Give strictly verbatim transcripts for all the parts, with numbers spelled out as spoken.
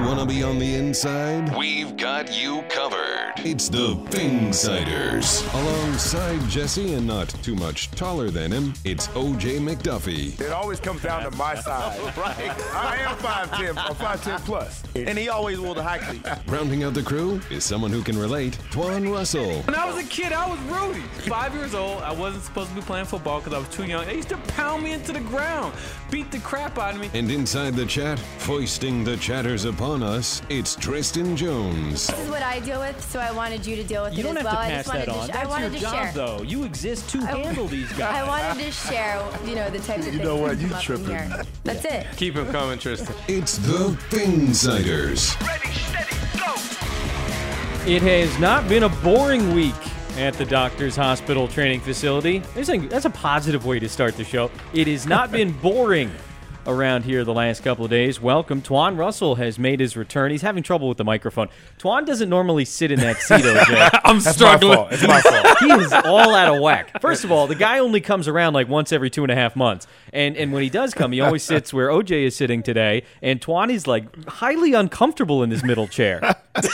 Want to be on the inside? We've got you covered. It's the Phinsiders. Alongside Jesse and not too much taller than him, it's O J McDuffie. It always comes down to my side. Right. I am five ten or five ten plus. And he always wore the high cleats. Rounding out the crew is someone who can relate, Twan Russell. When I was a kid, I was Rudy. Five years old, I wasn't supposed to be playing football because I was too young. They used to pound me into the ground, beat the crap out of me. And inside the chat, foisting the chatters upon us, it's Tristan Jones. This is what I deal with, so I wanted you to deal with you it as well. You don't have to pass that on. Sh- That's I wanted your to job, share. though. You exist to I, handle these guys. I wanted to share, you know, the types of you things know what? that You come up tripping. in here. That's it. Keep him coming, Tristan. It's the Phinsiders. Ready, steady, go! It has not been a boring week at the Doctors Hospital Training Facility. That's a positive way to start the show. It has not been boring around here the last couple of days. Welcome. Twan Russell has made his return. He's having trouble with the microphone. Twan doesn't normally sit in that seat, O J. I'm That's struggling. my fault. It's my fault. He is all out of whack. First of all, the guy only comes around like once every two and a half months. And and when he does come, he always sits where O J is sitting today. And Twan is like highly uncomfortable in this middle chair.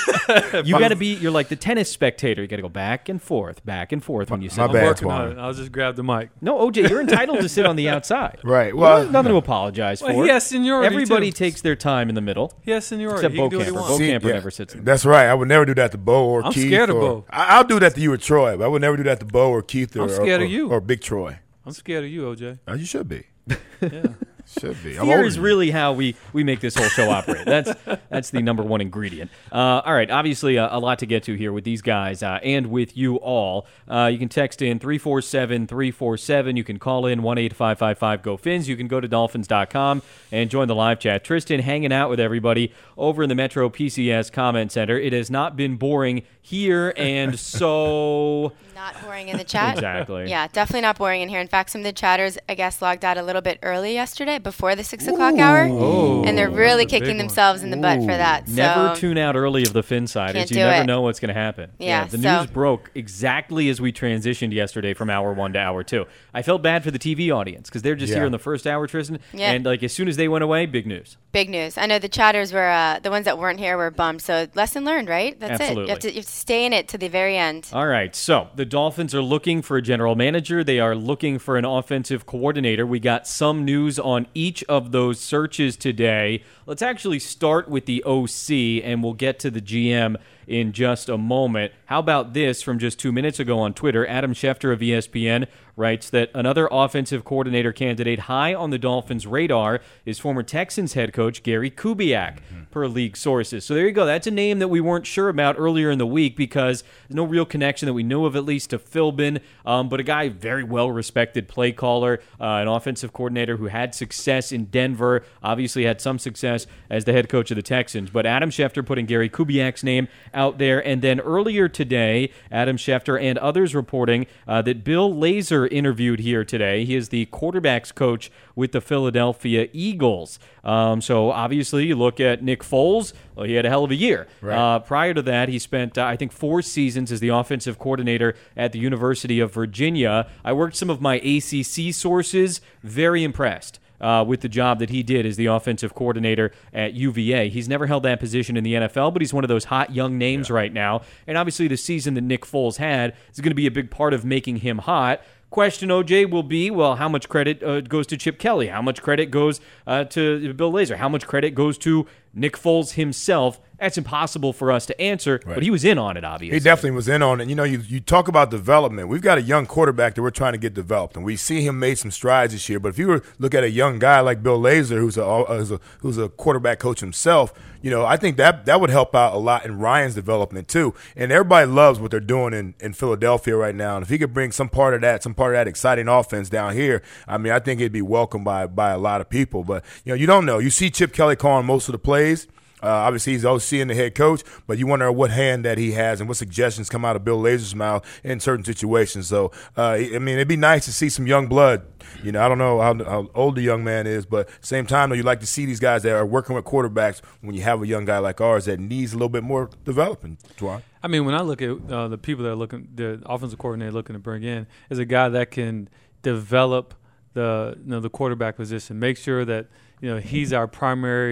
You got to be, you're like the tennis spectator. You got to go back and forth, back and forth when you sit. My I'm bad, working on Twan. it. I'll just grab the mic. No, O J, you're entitled to sit on the outside. Right. Well, Well, nothing to apologize Well, for. he has seniority, Everybody too. takes their time in the middle. He has seniority. Except he Bo can do what he Camper. wants. Bo See, Camper yeah, never sits in the That's right. I would never do that to Bo or I'm Keith. scared of or, Bo. I, I'll do that to you or Troy, but I would never do that to Bo or Keith or, I'm scared or, of you. or Big Troy. I'm scared of you, O J. Oh, you should be. Yeah. Should be. I'm Fear older is than you. really how we, we make this whole show operate. That's that's the number one ingredient. Uh, all right, obviously a, a lot to get to here with these guys uh, and with you all. Uh, you can text in three four seven, three four seven. You can call in one eight five five five G O Fins. You can go to dolphins dot com and join the live chat. Tristan hanging out with everybody over in the Metro P C S Comment Center. It has not been boring here, and so... Not boring in the chat. Exactly. Yeah, definitely not boring in here. In fact, some of the chatters, I guess, logged out a little bit early yesterday before the six o'clock hour. Oh, and they're really that's a big kicking one. themselves in the butt for that. So, Never tune out early of the Phinsiders. Can't You do never it. know what's going to happen. Yeah, the so- news broke exactly as we transitioned yesterday from hour one to hour two. I felt bad for the T V audience because they're just Yeah. here in the first hour, Tristan. Yeah. And like as soon as they went away, big news. big news. I know the chatters were, uh, the ones that weren't here were bummed. So lesson learned, right? That's Absolutely. it. You have, to, you have to stay in it to the very end. All right, so the Dolphins are looking for a general manager. They are looking for an offensive coordinator. We got some news on each of those searches today. Let's actually start with the O C, and we'll get to the G M in just a moment. How about this from just two minutes ago on Twitter? Adam Schefter of E S P N writes that another offensive coordinator candidate high on the Dolphins' radar is former Texans head coach Gary Kubiak, mm-hmm. per league sources. So there you go. That's a name that we weren't sure about earlier in the week because there's no real connection that we knew of, at least, to Philbin, um, but a guy, very well-respected play caller, uh, an offensive coordinator who had success in Denver, obviously had some success as the head coach of the Texans. But Adam Schefter putting Gary Kubiak's name out there. And then earlier today, Adam Schefter and others reporting uh, that Bill Lazor interviewed here today. He is the quarterbacks coach with the Philadelphia Eagles. Um, so obviously, you look at Nick Foles, well, he had a hell of a year. Right. Uh, prior to that, he spent, uh, I think, four seasons as the offensive coordinator at the University of Virginia. I worked some of my A C C sources, very impressed. Uh, with the job that he did as the offensive coordinator at U V A. He's never held that position in the N F L, but he's one of those hot young names yeah. right now. And obviously the season that Nick Foles had is going to be a big part of making him hot. Question, O J, will be, well, how much credit uh, goes to Chip Kelly? How much credit goes uh, to Bill Lazor? How much credit goes to Nick Foles himself? That's impossible for us to answer, right. but he was in on it, obviously. He definitely was in on it. You know, you, you talk about development. We've got a young quarterback that we're trying to get developed, and we see him made some strides this year. But if you were look at a young guy like Bill Lazor, who's a, who's a who's a quarterback coach himself, you know, I think that that would help out a lot in Ryan's development too. And everybody loves what they're doing in, in Philadelphia right now. And if he could bring some part of that, some part of that exciting offense down here, I mean, I think it'd be welcomed by by a lot of people. But you know, you don't know. You see Chip Kelly calling most of the plays. Uh, obviously, he's O C and the head coach, but you wonder what hand that he has and what suggestions come out of Bill Lazor's mouth in certain situations. So, uh, I mean, it'd be nice to see some young blood. You know, I don't know how, how old the young man is, but at the same time, though, you like to see these guys that are working with quarterbacks when you have a young guy like ours that needs a little bit more development, Twan. I mean, when I look at uh, the people that are looking, the offensive coordinator looking to bring in, is a guy that can develop the you know the quarterback position, make sure that you know he's our primary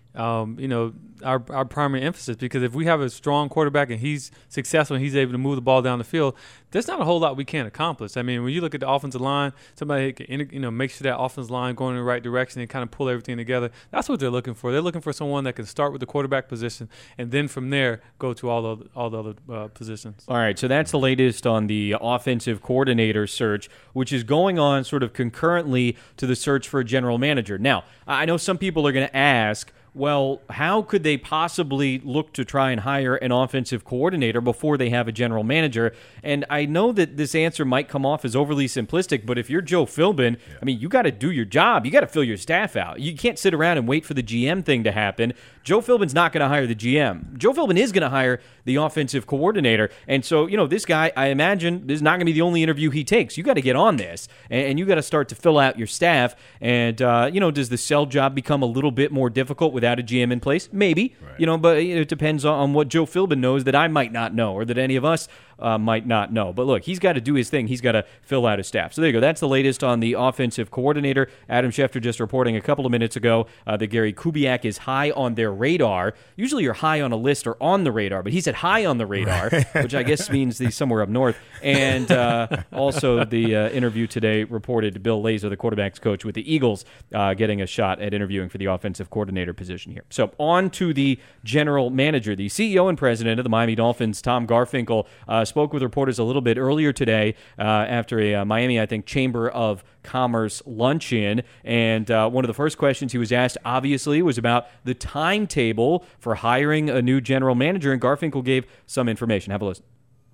um, you know, our our primary emphasis, because if we have a strong quarterback and he's successful and he's able to move the ball down the field, there's not a whole lot we can't accomplish. I mean, when you look at the offensive line, somebody can, you know, make sure that offensive line going in the right direction and kind of pull everything together. That's what they're looking for. They're looking for someone that can start with the quarterback position and then from there go to all the all the other uh, positions. All right, so that's the latest on the offensive coordinator search, which is going on sort of concurrently to the search for a general manager. Now, I know some people are going to ask, well, how could they possibly look to try and hire an offensive coordinator before they have a general manager? And I know that this answer might come off as overly simplistic, but if you're Joe Philbin, yeah. I mean, you got to do your job. You got to fill your staff out. You can't sit around and wait for the G M thing to happen. Joe Philbin's not going to hire the G M. Joe Philbin is going to hire the offensive coordinator. And so, you know, this guy, I imagine, this is not going to be the only interview he takes. You got to get on this, and, and you got to start to fill out your staff. And, uh, you know, does the sell job become a little bit more difficult without a G M in place? Maybe, right. you know, but it depends on what Joe Philbin knows that I might not know, or that any of us uh, might not know. But look, he's got to do his thing. He's got to fill out his staff. So there you go. That's the latest on the offensive coordinator. Adam Schefter just reporting a couple of minutes ago uh, that Gary Kubiak is high on their radar. Usually you're high on a list or on the radar, but he said high on the radar, which I guess means he's somewhere up north. And uh, also the uh, interview today reported Bill Lazor, the quarterback's coach with the Eagles, uh, getting a shot at interviewing for the offensive coordinator position here. So on to the general manager. The C E O and president of the Miami Dolphins, Tom Garfinkel, uh, spoke with reporters a little bit earlier today uh, after a uh, Miami, I think, Chamber of Commerce luncheon. And uh, one of the first questions he was asked, obviously, was about the timetable for hiring a new general manager, and Garfinkel gave some information. Have a listen.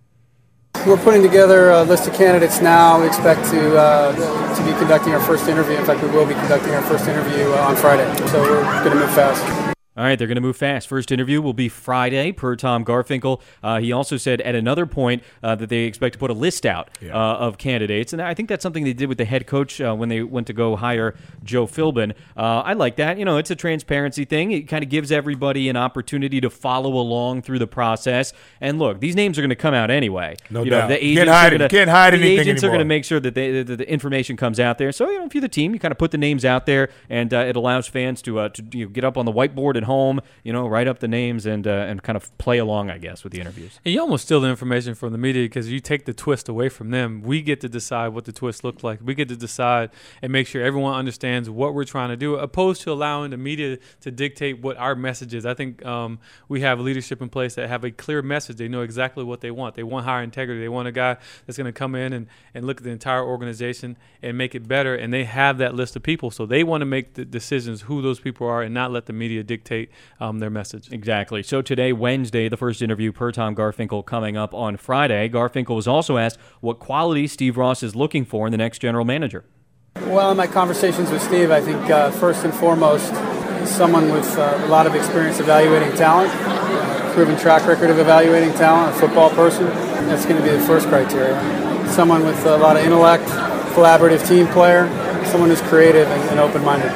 We're putting together a list of candidates now. We expect to uh, to be conducting our first interview. In fact, we will be conducting our first interview uh, on Friday. So we're going to move fast. All right, they're going to move fast. First interview will be Friday, per Tom Garfinkel. Uh, he also said at another point uh, that they expect to put a list out yeah. uh, of candidates, and I think that's something they did with the head coach uh, when they went to go hire Joe Philbin. Uh, I like that. You know, it's a transparency thing. It kind of gives everybody an opportunity to follow along through the process. And look, these names are going to come out anyway. No you doubt. Know, the agents can't hide, are gonna, can't hide the anything agents anymore. are going to make sure that, they, that the information comes out there. So, you know, if you're the team, you kind of put the names out there, and uh, it allows fans to, uh, to you know, get up on the whiteboard at home, you know, write up the names and uh, and kind of play along, I guess, with the interviews. And you almost steal the information from the media because you take the twist away from them. We get to decide what the twist looks like. We get to decide and make sure everyone understands what we're trying to do, opposed to allowing the media to dictate what our message is. I think um, we have leadership in place that have a clear message. They know exactly what they want. They want higher integrity. They want a guy that's going to come in and, and look at the entire organization and make it better, and they have that list of people. So they want to make the decisions who those people are and not let the media dictate um, their message. Exactly. So today, Wednesday, the first interview per Tom Garfinkel coming up on Friday. Garfinkel was also asked what qualities Steve Ross is looking for in the next general manager. Well, in my conversations with Steve, I think uh, first and foremost, someone with uh, a lot of experience evaluating talent, proven track record of evaluating talent, a football person. That's going to be the first criteria. Someone with a lot of intellect, collaborative team player, someone who's creative and, and open-minded.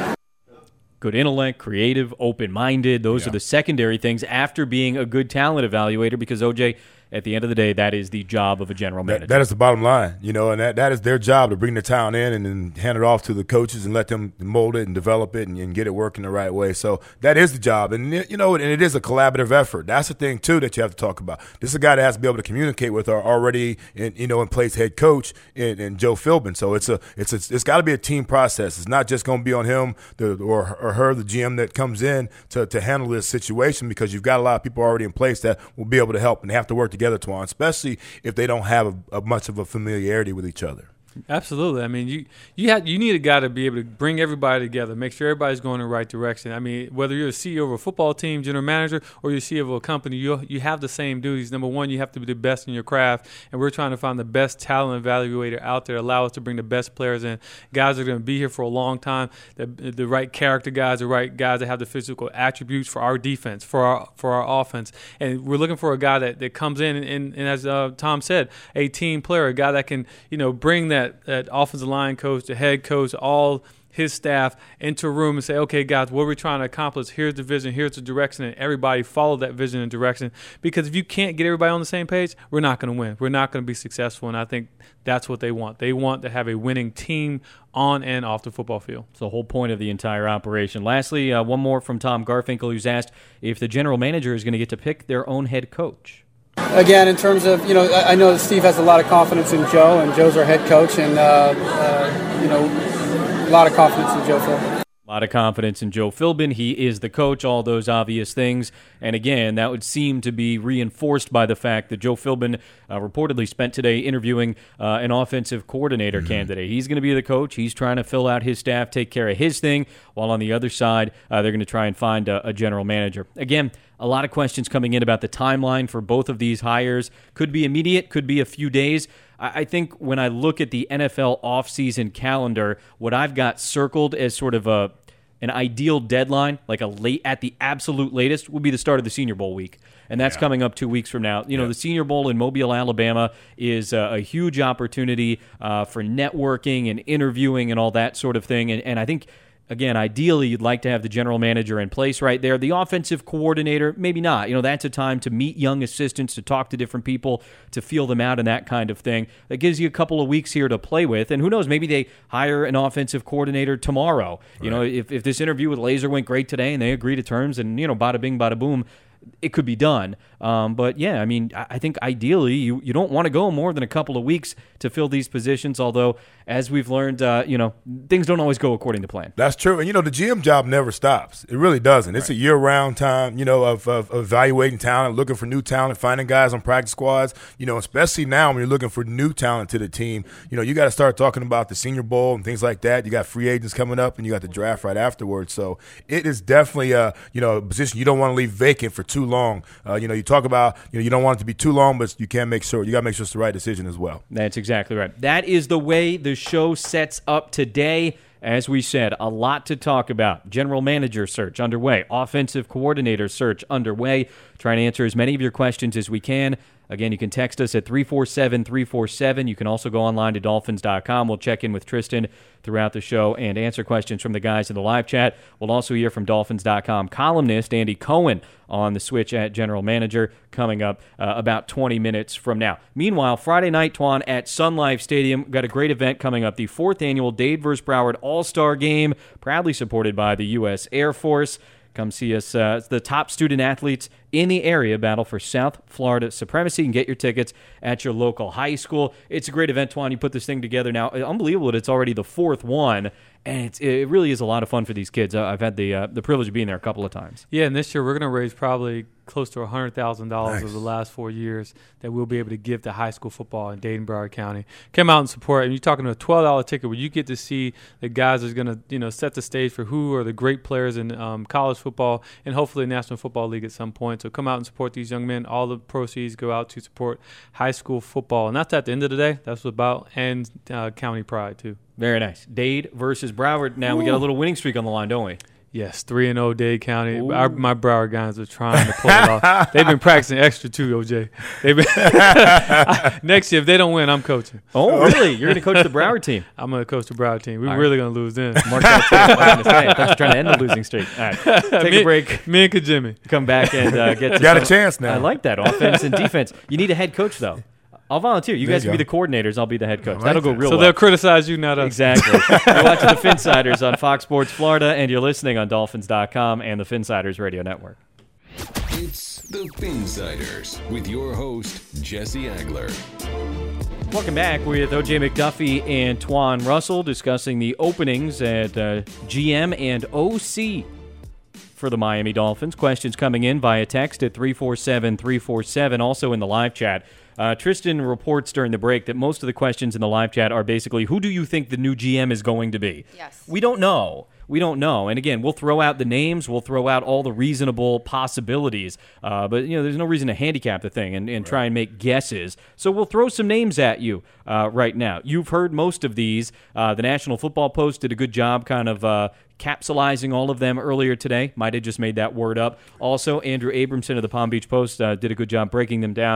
Good intellect, creative, open-minded. Those yeah. are the secondary things after being a good talent evaluator, because, O J, at the end of the day, that is the job of a general manager. That, that is the bottom line, you know, and that, that is their job, to bring the talent in and then hand it off to the coaches and let them mold it and develop it and, and get it working the right way. So that is the job. And, you know, and it is a collaborative effort. That's the thing, too, that you have to talk about. This is a guy that has to be able to communicate with our already, in, you know, in place head coach in, in Joe Philbin. So it's a it's a, it's got to be a team process. It's not just going to be on him the, or, or her, the G M that comes in to, to handle this situation, because you've got a lot of people already in place that will be able to help, and they have to work together, Twan, especially if they don't have a, a much of a familiarity with each other. Absolutely. I mean, you you have you need a guy to be able to bring everybody together, make sure everybody's going in the right direction. I mean, whether you're a C E O of a football team, general manager, or you're C E O of a company, you you have the same duties. Number one, you have to be the best in your craft, and we're trying to find the best talent evaluator out there, allow us to bring the best players in. Guys are going to be here for a long time. The, the right character guys, the right guys that have the physical attributes for our defense, for our for our offense, and we're looking for a guy that, that comes in and, and, and as uh, Tom said, a team player, a guy that can you know bring that. That offensive line coach, the head coach, all his staff into a room and say, okay, guys, what are we trying to accomplish? Here's the vision, here's the direction, and everybody follow that vision and direction. Because if you can't get everybody on the same page, we're not going to win. We're not going to be successful, and I think that's what they want. They want to have a winning team on and off the football field. It's the whole point of the entire operation. Lastly, uh, one more from Tom Garfinkel, who's asked if the general manager is going to get to pick their own head coach. Again, in terms of, you know, I know that Steve has a lot of confidence in Joe, and Joe's our head coach, and, uh, uh, you know, a lot of confidence in Joe Philbin. A lot of confidence in Joe Philbin. He is the coach, all those obvious things. And again, that would seem to be reinforced by the fact that Joe Philbin uh, reportedly spent today interviewing uh, an offensive coordinator mm-hmm. candidate. He's going to be the coach. He's trying to fill out his staff, take care of his thing, while on the other side, uh, they're going to try and find a, a general manager. Again, a lot of questions coming in about the timeline for both of these hires. Could be immediate, could be a few days. I think when I look at the N F L offseason calendar, what I've got circled as sort of a an ideal deadline, like a late at the absolute latest, would be the start of the Senior Bowl week. And that's yeah. coming up two weeks from now. You know, yeah. the Senior Bowl in Mobile, Alabama is a, a huge opportunity uh, for networking and interviewing and all that sort of thing. And, and I think, again, ideally, you'd like to have the general manager in place right there. The offensive coordinator, maybe not. You know, that's a time to meet young assistants, to talk to different people, to feel them out and that kind of thing. That gives you a couple of weeks here to play with. And who knows, maybe they hire an offensive coordinator tomorrow. Right. You know, if, if this interview with Laser went great today and they agree to terms and, you know, bada bing, bada boom, it could be done. Um, but, yeah, I mean, I think ideally you, you don't want to go more than a couple of weeks to fill these positions, although, as we've learned, uh, you know, things don't always go according to plan. That's true. And, you know, the G M job never stops. It really doesn't. It's right. a year-round time, you know, of, of, of evaluating talent, looking for new talent, finding guys on practice squads, you know, especially now when you're looking for new talent to the team. You know, you got to start talking about the Senior Bowl and things like that. You got free agents coming up, and you got the draft right afterwards. So it is definitely, a, you know, a position you don't want to leave vacant for too long. Uh, you know, you talk about, you know, you don't want it to be too long, but you can't make sure, you got to make sure it's the right decision as well. That's exactly right. That is the way the show sets up today. As we said, a lot to talk about. General manager search underway. Offensive coordinator search underway. Trying to answer as many of your questions as we can. Again, you can text us at three four seven, three four seven. You can also go online to dolphins dot com. We'll check in with Tristan throughout the show and answer questions from the guys in the live chat. We'll also hear from dolphins dot com columnist Andy Cohen on the switch at general manager coming up uh, about twenty minutes from now. Meanwhile, Friday night, Twan, at Sun Life Stadium, got a great event coming up, the fourth annual Dade versus. Broward All-Star Game, proudly supported by the U S Air Force. Come see us. Uh, the top student athletes in the area battle for South Florida supremacy. You can get your tickets at your local high school. It's a great event, Twan. You put this thing together now. Unbelievable that it's already the fourth one. And it's, it really is a lot of fun for these kids. I've had the uh, the privilege of being there a couple of times. Yeah, and this year we're going to raise probably close to one hundred thousand dollars nice. over the last four years that we'll be able to give to high school football in Dade and Broward County. Come out and support. And you're talking to a twelve dollars ticket where you get to see the guys that's going to, you know, set the stage for who are the great players in um, college football and hopefully the National Football League at some point. So come out and support these young men. All the proceeds go out to support high school football. And that's at the end of the day. That's what about. And uh, county pride, too. Very nice. Dade versus Broward. Now Ooh. we got a little winning streak on the line, don't we? Yes, three and oh Dade County. Our, my Broward guys are trying to pull it off. They've been practicing extra too, O J. They've been next year, if they don't win, I'm coaching. Oh, really? You're going to coach the Broward team? I'm going to coach the Broward team. We're All really right. going to lose then. Mark that too. I was going to say, that's trying to end the losing streak. All right, take me, a break. Me and Kajimi. Come back and uh, get to Got some, a chance now. I like that. Offense and defense. You need a head coach, though. I'll volunteer. You there guys you can be the coordinators. I'll be the head coach. Like That'll that. go real so well. So they'll criticize you, not us. Exactly. You're watching the Finsiders on Fox Sports Florida, and you're listening on dolphins dot com and the Finsiders Radio Network. It's the Finsiders with your host, Jesse Agler. Welcome back with O J McDuffie and Twan Russell discussing the openings at uh, G M and O C for the Miami Dolphins. Questions coming in via text at three four seven, three four seven, also in the live chat. Uh, Tristan reports during the break that most of the questions in the live chat are basically, who do you think the new G M is going to be? Yes. We don't know. We don't know. And again, we'll throw out the names. We'll throw out all the reasonable possibilities. Uh, but, you know, there's no reason to handicap the thing and, and right. try and make guesses. So we'll throw some names at you uh, right now. You've heard most of these. Uh, the National Football Post did a good job kind of uh, capsulizing all of them earlier today. Might have just made that word up. Also, Andrew Abramson of the Palm Beach Post uh, did a good job breaking them down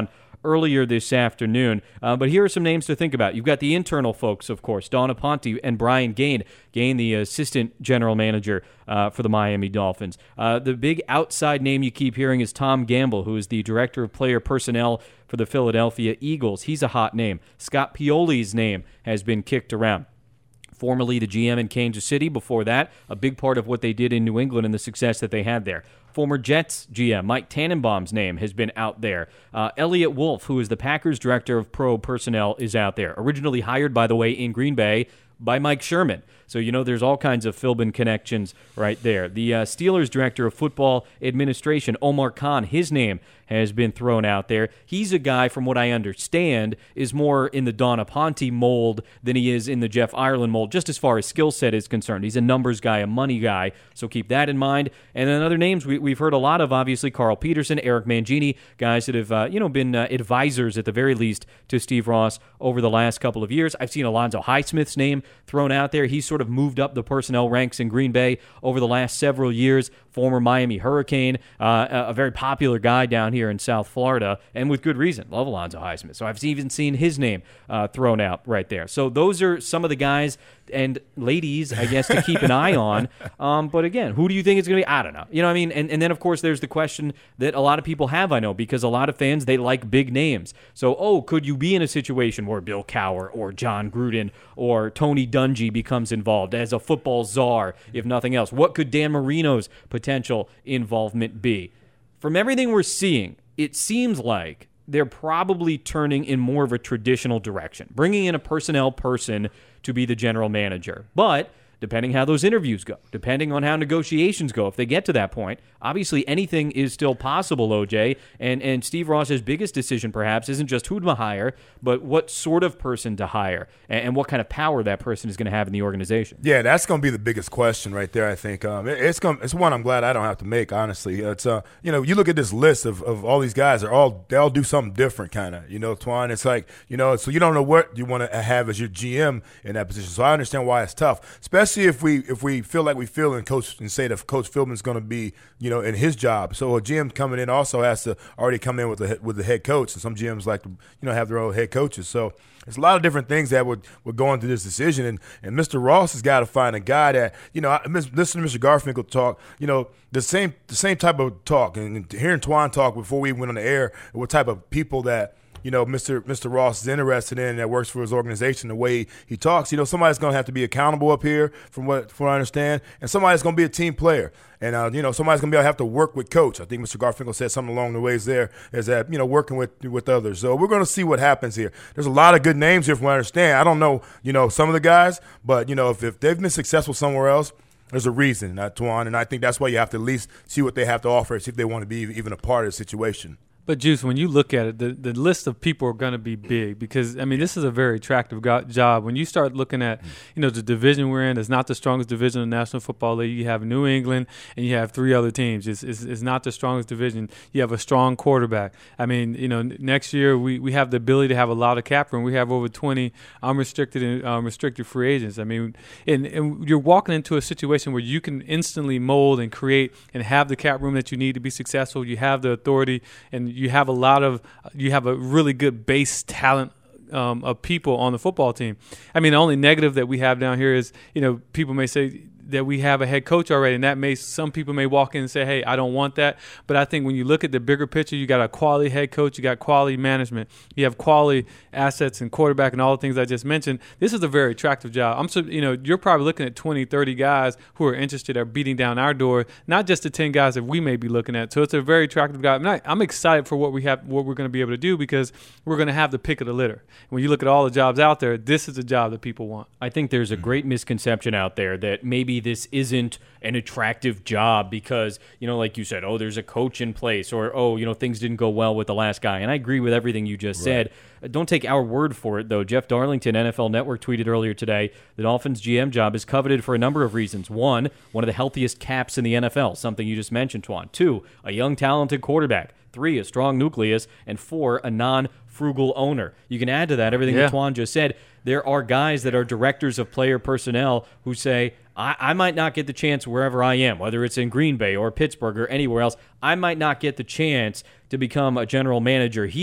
earlier this afternoon. Uh, but here are some names to think about. You've got the internal folks, of course, Dawn Aponte and Brian Gaine. Gaine, the assistant general manager uh, for the Miami Dolphins. Uh, the big outside name you keep hearing is Tom Gamble, who is the director of player personnel for the Philadelphia Eagles. He's a hot name. Scott Pioli's name has been kicked around. Formerly the G M in Kansas City. Before that, a big part of what they did in New England and the success that they had there. Former Jets G M Mike Tannenbaum's name has been out there. Uh, Elliot Wolf, who is the Packers director of pro personnel, is out there. Originally hired, by the way, in Green Bay by Mike Sherman. So, you know, there's all kinds of Philbin connections right there. The uh, Steelers director of football administration, Omar Khan, his name has been thrown out there. He's a guy, from what I understand, is more in the Dawn Aponte mold than he is in the Jeff Ireland mold, just as far as skill set is concerned. He's a numbers guy, a money guy, so keep that in mind. And then other names we, we've heard a lot of, obviously, Carl Peterson, Eric Mangini, guys that have, uh, you know, been uh, advisors at the very least to Steve Ross over the last couple of years. I've seen Alonzo Highsmith's name thrown out there. He's sort of moved up the personnel ranks in Green Bay over the last several years. Former Miami Hurricane, uh, a very popular guy down here in South Florida, and with good reason. Love Alonzo Highsmith. So I've even seen his name uh, thrown out right there. So those are some of the guys and ladies, I guess, to keep an eye on. Um, but again, who do you think it's going to be? I don't know. You know what I mean? And, and then, of course, there's the question that a lot of people have, I know, because a lot of fans, they like big names. So, oh, could you be in a situation where Bill Cowher or John Gruden or Tony Dungy becomes involved as a football czar, if nothing else? What could Dan Marino's potential involvement be? From everything we're seeing, it seems like they're probably turning in more of a traditional direction, bringing in a personnel person to be the general manager. But depending how those interviews go, depending on how negotiations go, if they get to that point, obviously anything is still possible, O J. And and Steve Ross's biggest decision, perhaps, isn't just who to hire, but what sort of person to hire and, and what kind of power that person is going to have in the organization. Yeah, that's going to be the biggest question right there, I think. Um, it, it's going, it's one I'm glad I don't have to make, honestly. It's uh, you know, you look at this list of, of all these guys, they're all, they all do something different, kind of. You know, Twan, it's like, you know, so you don't know what you want to have as your G M in that position. So I understand why it's tough, especially if we if we feel like we feel and coach and say that Coach Philbin's going to be, you know, in his job. So a G M coming in also has to already come in with the with the head coach, and some G Ms like to, you know, have their own head coaches. So there's a lot of different things that would, would go into this decision, and, and Mister Ross has got to find a guy that, you know, I listen to Mister Garfinkel talk, you know, the same the same type of talk, and hearing Twan talk before we went on the air, what type of people that, you know, Mister Mister Ross is interested in, that works for his organization, the way he talks. You know, somebody's going to have to be accountable up here, from what, from what I understand, and somebody's going to be a team player. And, uh, you know, somebody's going to be able to have to work with coach. I think Mister Garfinkel said something along the ways there, is that, you know, working with with others. So we're going to see what happens here. There's a lot of good names here from what I understand. I don't know, you know, some of the guys, but, you know, if, if they've been successful somewhere else, there's a reason, not Twan, and I think that's why you have to at least see what they have to offer, see if they want to be even a part of the situation. But, Juice, when you look at it, the, the list of people are going to be big because, I mean, this is a very attractive go- job. When you start looking at, you know, the division we're in, it's not the strongest division in the National Football League. You have New England and you have three other teams. It's, it's, it's not the strongest division. You have a strong quarterback. I mean, you know, next year we, we have the ability to have a lot of cap room. We have over twenty unrestricted and um, restricted free agents. I mean, and, and you're walking into a situation where you can instantly mold and create and have the cap room that you need to be successful. You have the authority and you have a lot of you have a really good base talent um, of people on the football team. I mean, the only negative that we have down here is, you know, people may say that we have a head coach already, and that may some people may walk in and say, hey, I don't want that. But I think when you look at the bigger picture, you got a quality head coach, you got quality management, you have quality assets and quarterback and all the things I just mentioned. This is a very attractive job. I'm so you know, you're probably looking at twenty, thirty guys who are interested, are beating down our door, not just the ten guys that we may be looking at. So it's a very attractive job. I'm, I'm excited for what we have, what we're going to be able to do, because we're going to have the pick of the litter. When you look at all the jobs out there, this is a job that people want. I think there's a great misconception out there that maybe this isn't an attractive job because, you know, like you said, oh, there's a coach in place, or, oh, you know, things didn't go well with the last guy. And I agree with everything you just right. said. Don't take our word for it, though. Jeff Darlington, N F L Network, tweeted earlier today the Dolphins G M job is coveted for a number of reasons. One, one of the healthiest caps in the N F L, something you just mentioned, Twan. Two, a young, talented quarterback. Three, a strong nucleus. And four, a non-frugal owner. You can add to that everything yeah. that Twan just said. There are guys that are directors of player personnel who say, I, I might not get the chance wherever I am, whether it's in Green Bay or Pittsburgh or anywhere else. I might not get the chance to become a general manager here,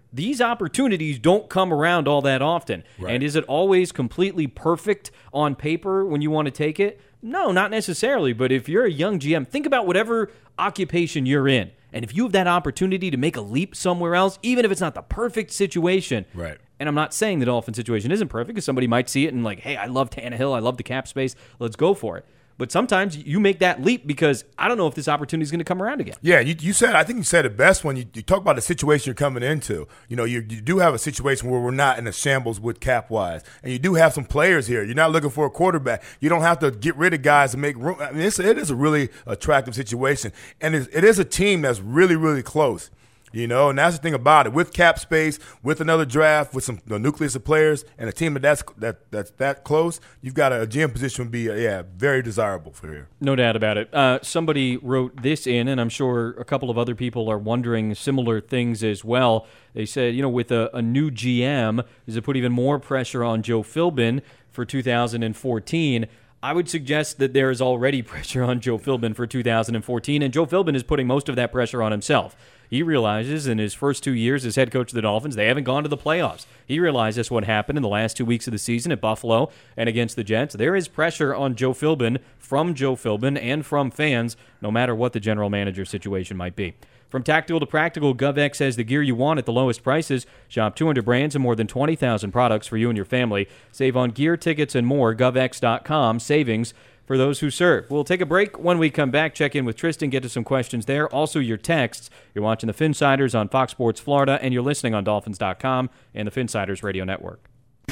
these opportunities don't come around all that often. Right. And is it always completely perfect on paper when you want to take it? No, not necessarily. But if you're a young G M, think about whatever occupation you're in. And if you have that opportunity to make a leap somewhere else, even if it's not the perfect situation. Right. And I'm not saying the Dolphin situation isn't perfect, because somebody might see it and like, hey, I love Tannehill, I love the cap space, let's go for it. But sometimes you make that leap because I don't know if this opportunity is going to come around again. Yeah, you, you said, I think you said it best when you, you talk about the situation you're coming into. You know, you, you do have a situation where we're not in a shambles with cap-wise. And you do have some players here. You're not looking for a quarterback. You don't have to get rid of guys to make room. I mean, it's, it is a really attractive situation. And it, it is a team that's really, really close. You know, and that's the thing about it. With cap space, with another draft, with some the nucleus of players, and a team that that's that that's that close, you've got a, a G M position would be uh, yeah very desirable for here. No doubt about it. Uh, somebody wrote this in, and I'm sure a couple of other people are wondering similar things as well. They said, you know, with a, a new G M, does it put even more pressure on Joe Philbin for two thousand fourteen? I would suggest that there is already pressure on Joe Philbin for two thousand fourteen, and Joe Philbin is putting most of that pressure on himself. He realizes in his first two years as head coach of the Dolphins, they haven't gone to the playoffs. He realizes what happened in the last two weeks of the season at Buffalo and against the Jets. There is pressure on Joe Philbin from Joe Philbin and from fans, no matter what the general manager situation might be. From tactical to practical, GovX has the gear you want at the lowest prices. Shop two hundred brands and more than twenty thousand products for you and your family. Save on gear, tickets, and more. GovX dot com. Savings for those who serve. We'll take a break. When we come back, check in with Tristan, get to some questions there. Also, your texts. You're watching the Finsiders on Fox Sports Florida, and you're listening on Dolphins dot com and the Finsiders Radio Network.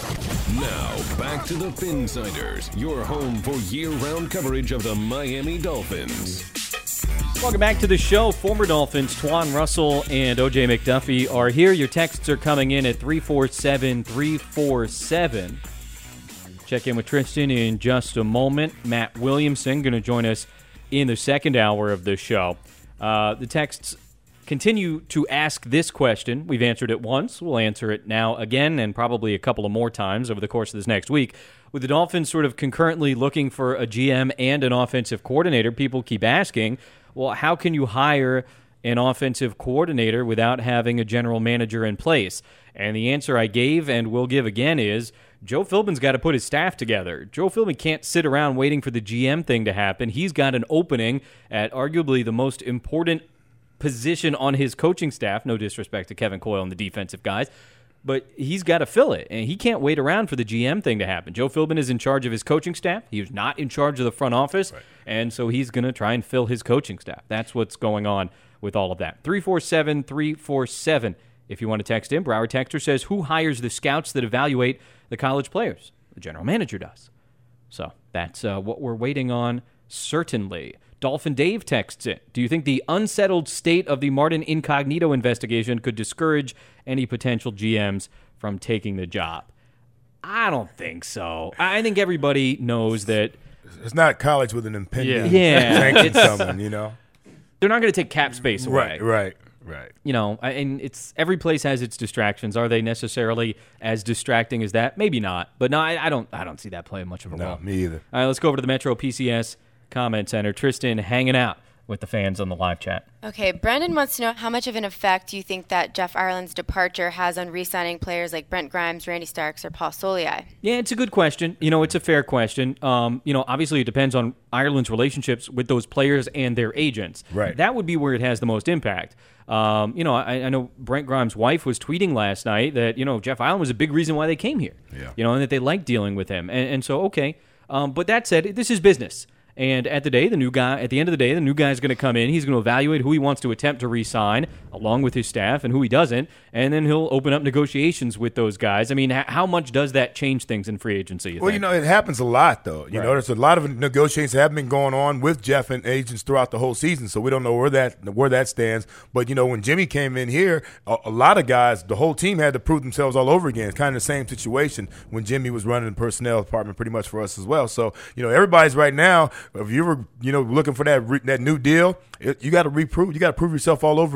Now, back to the Finsiders, your home for year-round coverage of the Miami Dolphins. Welcome back to the show. Former Dolphins Twan Russell and O J McDuffie are here. Your texts are coming in at three four seven, three four seven. Check in with Tristan in just a moment. Matt Williamson going to join us in the second hour of the show. Uh, the texts continue to ask this question. We've answered it once. We'll answer it now again and probably a couple of more times over the course of this next week. With the Dolphins sort of concurrently looking for a G M and an offensive coordinator, people keep asking, well, how can you hire an offensive coordinator without having a general manager in place? And the answer I gave and will give again is Joe Philbin's got to put his staff together. Joe Philbin can't sit around waiting for the G M thing to happen. He's got an opening at arguably the most important position on his coaching staff. No disrespect to Kevin Coyle and the defensive guys, but he's got to fill it, and he can't wait around for the G M thing to happen. Joe Philbin is in charge of his coaching staff. He is not in charge of the front office, right. And so he's going to try and fill his coaching staff. That's what's going on with all of that. three four seven, three four seven if you want to text in. Broward Texter says, who hires the scouts that evaluate the college players? The general manager does. So that's uh, what we're waiting on, certainly. Dolphin Dave texts in. Do you think the unsettled state of the Martin Incognito investigation could discourage any potential G Ms from taking the job? I don't think so. I think everybody knows that. It's not college with an impending yeah. sanction coming, you know? They're not going to take cap space away. Right, right, right. You know, and it's every place has its distractions. Are they necessarily as distracting as that? Maybe not. But no, I, I don't I don't see that playing much of a no, role. Me either. All right, let's go over to the Metro P C S Comment Center. Tristan hanging out with the fans on the live chat. Okay, Brandon wants to know how much of an effect do you think that Jeff Ireland's departure has on re-signing players like Brent Grimes, Randy Starks, or Paul Soliai? Yeah, it's a good question. You know, it's a fair question. Um, you know, obviously it depends on Ireland's relationships with those players and their agents. Right. That would be where it has the most impact. Um, you know, I, I know Brent Grimes' wife was tweeting last night that, you know, Jeff Ireland was a big reason why they came here. Yeah. You know, and that they liked dealing with him. And, and so, okay. Um, but that said, this is business. And at the day, the new guy, at the end of the day, the new guy is going to come in. He's going to evaluate who he wants to attempt to re-sign, along with his staff, and who he doesn't. And then he'll open up negotiations with those guys. I mean, h- how much does that change things in free agency? You well, think? you know, it happens a lot, though. You right. know, there's a lot of negotiations that have been going on with Jeff and agents throughout the whole season. So we don't know where that where that stands. But you know, when Jimmy came in here, a, a lot of guys, the whole team had to prove themselves all over again. It's kind of the same situation when Jimmy was running the personnel department, pretty much for us as well. So you know, everybody's right now. If you were you know, looking for that re- that new deal, it, you got to reprove. You got to prove yourself all over again a lot of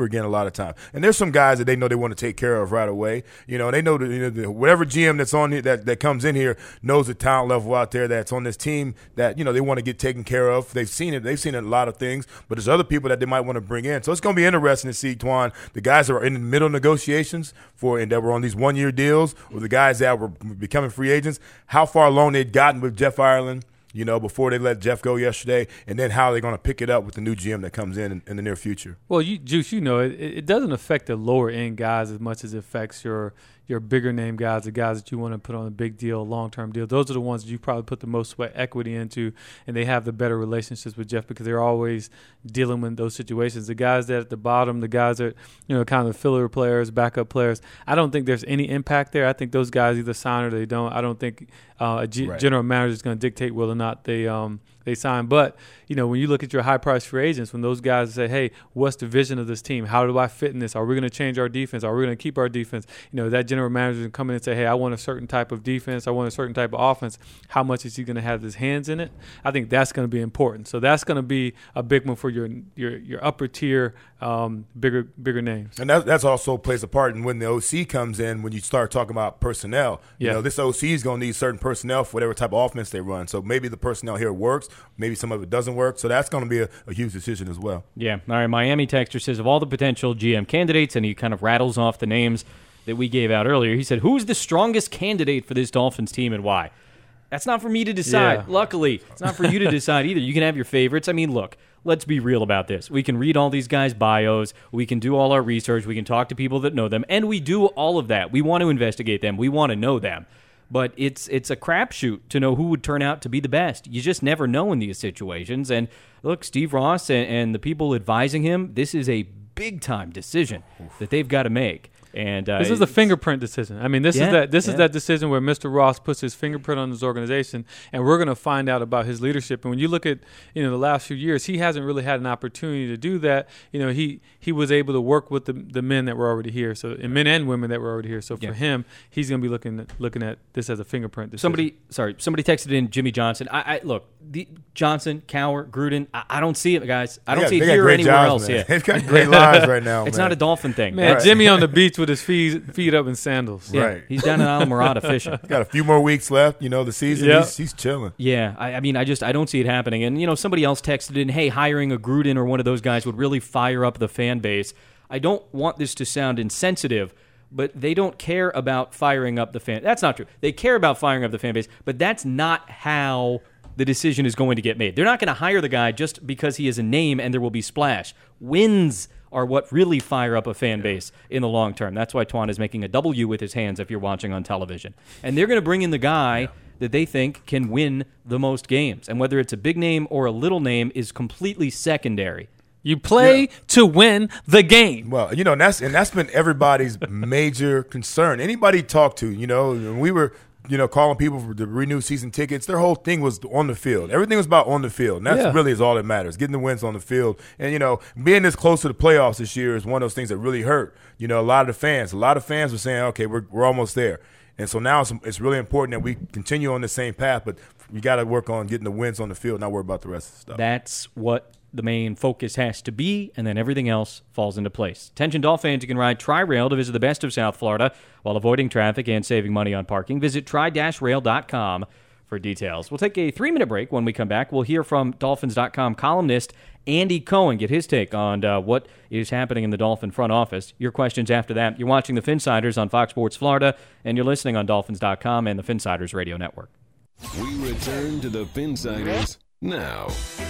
of time. And there's some guys that they know they want to take care of right away. You know, they know that, you know, whatever G M that's on here, that, that comes in here knows the talent level out there that's on this team that, you know, they want to get taken care of. They've seen it. They've seen a lot of things. But there's other people that they might want to bring in. So it's going to be interesting to see, Twan, the guys that are in the middle negotiations for and that were on these one-year deals, or the guys that were becoming free agents, how far along they'd gotten with Jeff Ireland, you know, before they let Jeff go yesterday, and then how they're going to pick it up with the new G M that comes in in, in the near future. Well, you, Juice, you know, it, it doesn't affect the lower-end guys as much as it affects your your bigger-name guys, the guys that you want to put on a big deal, long-term deal. Those are the ones that you probably put the most sweat equity into, and they have the better relationships with Jeff because they're always dealing with those situations. The guys that at the bottom, the guys that, you know, kind of filler players, backup players, I don't think there's any impact there. I think those guys either sign or they don't. I don't think uh, a G- right. general manager is going to dictate whether or not they um, they sign. But, you know, when you look at your high-priced free agents, when those guys say, hey, what's the vision of this team? How do I fit in this? Are we going to change our defense? Are we going to keep our defense? You know, that general manager can come in and say, hey, I want a certain type of defense. I want a certain type of offense. How much is he going to have his hands in it? I think that's going to be important. So that's going to be a big one for your your, your upper tier, um, bigger bigger names. And that that's also plays a part in when the O C comes in, when you start talking about personnel. You yeah. know, this O C is going to need certain personnel for whatever type of offense they run. So maybe the personnel here works. Maybe some of it doesn't work. So that's going to be a, a huge decision as well. Yeah. All right. Miami Texter says, of all the potential G M candidates, and he kind of rattles off the names that we gave out earlier, he said, who's the strongest candidate for this Dolphins team and why? That's not for me to decide. Yeah. Luckily, it's not for you to decide either. You can have your favorites. I mean, look, let's be real about this. We can read all these guys' bios. We can do all our research. We can talk to people that know them. And we do all of that. We want to investigate them. We want to know them. But it's it's a crapshoot to know who would turn out to be the best. You just never know in these situations. And look, Steve Ross and, and the people advising him, this is a big-time decision that they've got to make. And uh, this is a fingerprint decision. I mean, this yeah, is that this yeah. is that decision where Mister Ross puts his fingerprint on his organization, and we're going to find out about his leadership. And when you look at, you know, the last few years, he hasn't really had an opportunity to do that. You know, he he was able to work with the the men that were already here, so and men and women that were already here. So for yeah. him, he's going to be looking at, looking at this as a fingerprint decision. Somebody, sorry, somebody texted in Jimmy Johnson. I, I look, the Johnson, Cowher, Gruden. I, I don't see it, guys. I don't got, see it here or anywhere jobs, else. Man. Yeah, they've got great lives right now. It's man. not a Dolphin thing, man. Right. Jimmy on the beach with his feet feet up in sandals. Yeah, right. He's down in Islamorada fishing. Got a few more weeks left. You know, the season. Yep. He's, he's chilling. Yeah, I, I mean, I just I don't see it happening. And you know, somebody else texted in, "Hey, hiring a Gruden or one of those guys would really fire up the fan base." I don't want this to sound insensitive, but they don't care about firing up the fan. That's not true. They care about firing up the fan base, but that's not how the decision is going to get made. They're not going to hire the guy just because he is a name and there will be splash. Wins are what really fire up a fan base in the long term. That's why Twan is making a W with his hands if you're watching on television. And they're going to bring in the guy yeah. that they think can win the most games. And whether it's a big name or a little name is completely secondary. You play yeah. to win the game. Well, you know, and that's and that's been everybody's major concern. Anybody talk to, you know, when we were, you know, calling people for the renew season tickets, their whole thing was on the field. Everything was about on the field. And that yeah. really is all that matters, getting the wins on the field. And, you know, being this close to the playoffs this year is one of those things that really hurt. You know, a lot of the fans, a lot of fans were saying, okay, we're we're almost there. And so now it's, it's really important that we continue on the same path, but we got to work on getting the wins on the field, not worry about the rest of the stuff. That's what the main focus has to be, and then everything else falls into place. Attention Dolphin fans, you can ride Tri-Rail to visit the best of South Florida while avoiding traffic and saving money on parking. Visit tri dash rail dot com for details. We'll take a three-minute break. When we come back, we'll hear from Dolphins dot com columnist Andy Cohen, get his take on uh, what is happening in the Dolphin front office. Your questions after that. You're watching the Finsiders on Fox Sports Florida, and you're listening on Dolphins dot com and the Finsiders Radio Network. We return to the Finsiders now.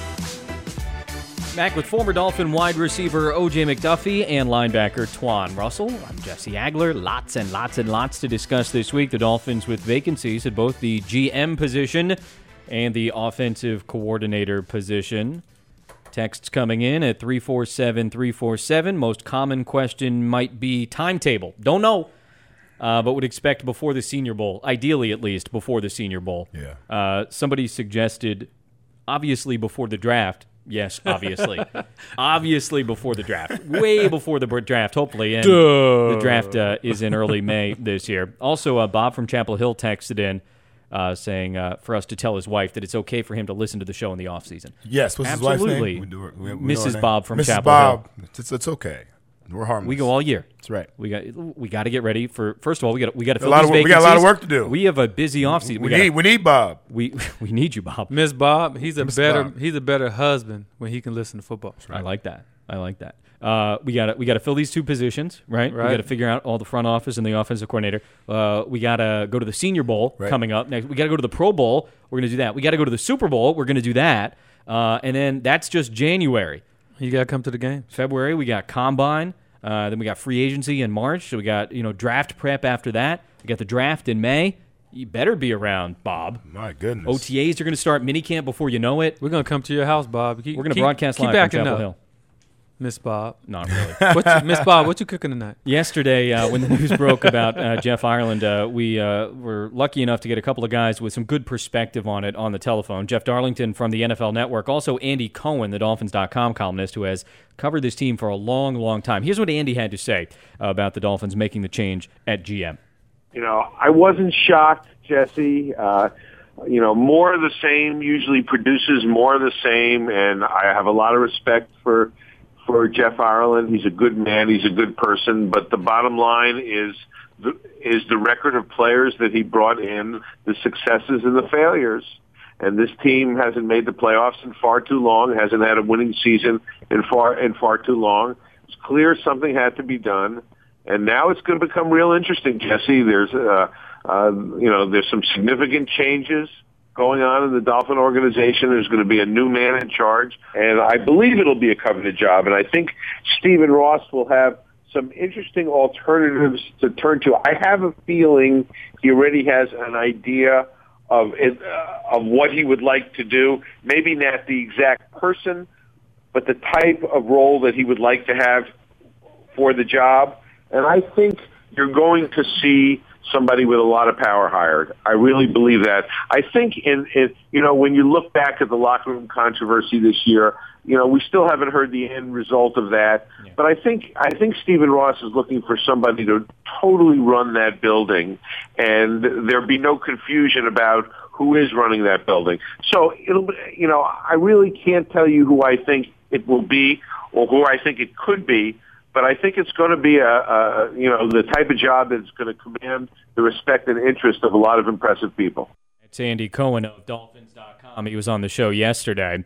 Back with former Dolphin wide receiver O J McDuffie and linebacker Twan Russell. I'm Jesse Agler. Lots and lots and lots to discuss this week. The Dolphins with vacancies at both the G M position and the offensive coordinator position. Texts coming in at three four seven, three four seven. Most common question might be timetable. Don't know, uh, but would expect before the Senior Bowl, ideally at least before the Senior Bowl. Yeah. Uh, somebody suggested, obviously before the draft. Yes, obviously. obviously before the draft. Way before the draft, hopefully. And Duh. the draft uh, is in early May this year. Also, uh, Bob from Chapel Hill texted in uh, saying uh, for us to tell his wife that it's okay for him to listen to the show in the offseason. Yes, what's Absolutely. his wife's name? We do, we, we Missus Bob from Missus Chapel Bob. Hill. It's, it's okay. We're harmless. We go all year. That's right. We got we got to get ready for. First of all, we got we got to fill a lot these of, vacancies. We got a lot of work to do. We have a busy offseason. We, we we need gotta, we need Bob. We we need you, Bob. Miss Bob, he's a Miss better Bob. he's a better husband when he can listen to football. I like that. I like that. Uh, we got to we got to fill these two positions, right? Right. We got to figure out all the front office and the offensive coordinator. Uh, we got to go to the Senior Bowl Right. coming up next. We got to go to the Pro Bowl. We're going to do that. We got to go to the Super Bowl. We're going to do that. Uh, and then that's just January. You got to come to the game. February we got Combine. Uh, then we got free agency in March. So we got you know draft prep after that. We got the draft in May. You better be around, Bob. My goodness. O T As are going to start minicamp before you know it. We're going to come to your house, Bob. Keep, We're going to keep- broadcast keep live from acting Chapel up, Hill. Miss Bob. Not really. What you, Miss Bob, what you cooking tonight? Yesterday, uh, when the news broke about uh, Jeff Ireland, uh, we uh, were lucky enough to get a couple of guys with some good perspective on it on the telephone. Jeff Darlington from the N F L Network, also Andy Cohen, the Dolphins dot com columnist, who has covered this team for a long, long time. Here's what Andy had to say about the Dolphins making the change at G M. You know, I wasn't shocked, Jesse. Uh, you know, more of the same usually produces more of the same, and I have a lot of respect for for Jeff Ireland. He's a good man. He's a good person. But the bottom line is the, is the record of players that he brought in, the successes and the failures. And this team hasn't made the playoffs in far too long, hasn't had a winning season in far in far too long. It's clear something had to be done. And now it's going to become real interesting, Jesse. There's, uh, uh, you know, there's some significant changes going on in the Dolphin organization. There's going to be a new man in charge, and I believe it'll be a coveted job. And I think Stephen Ross will have some interesting alternatives to turn to. I have a feeling he already has an idea of it, uh, of what he would like to do. Maybe not the exact person, but the type of role that he would like to have for the job. And I think you're going to see somebody with a lot of power hired. I really believe that. I think in, in you know, when you look back at the locker room controversy this year, you know, we still haven't heard the end result of that. Yeah. But I think I think Stephen Ross is looking for somebody to totally run that building, and there'll be no confusion about who is running that building. So it'll be, you know, I really can't tell you who I think it will be or who I think it could be. But I think it's going to be a, a, you know, the type of job that's going to command the respect and interest of a lot of impressive people. It's Andy Cohen of Dolphins dot com. He was on the show yesterday.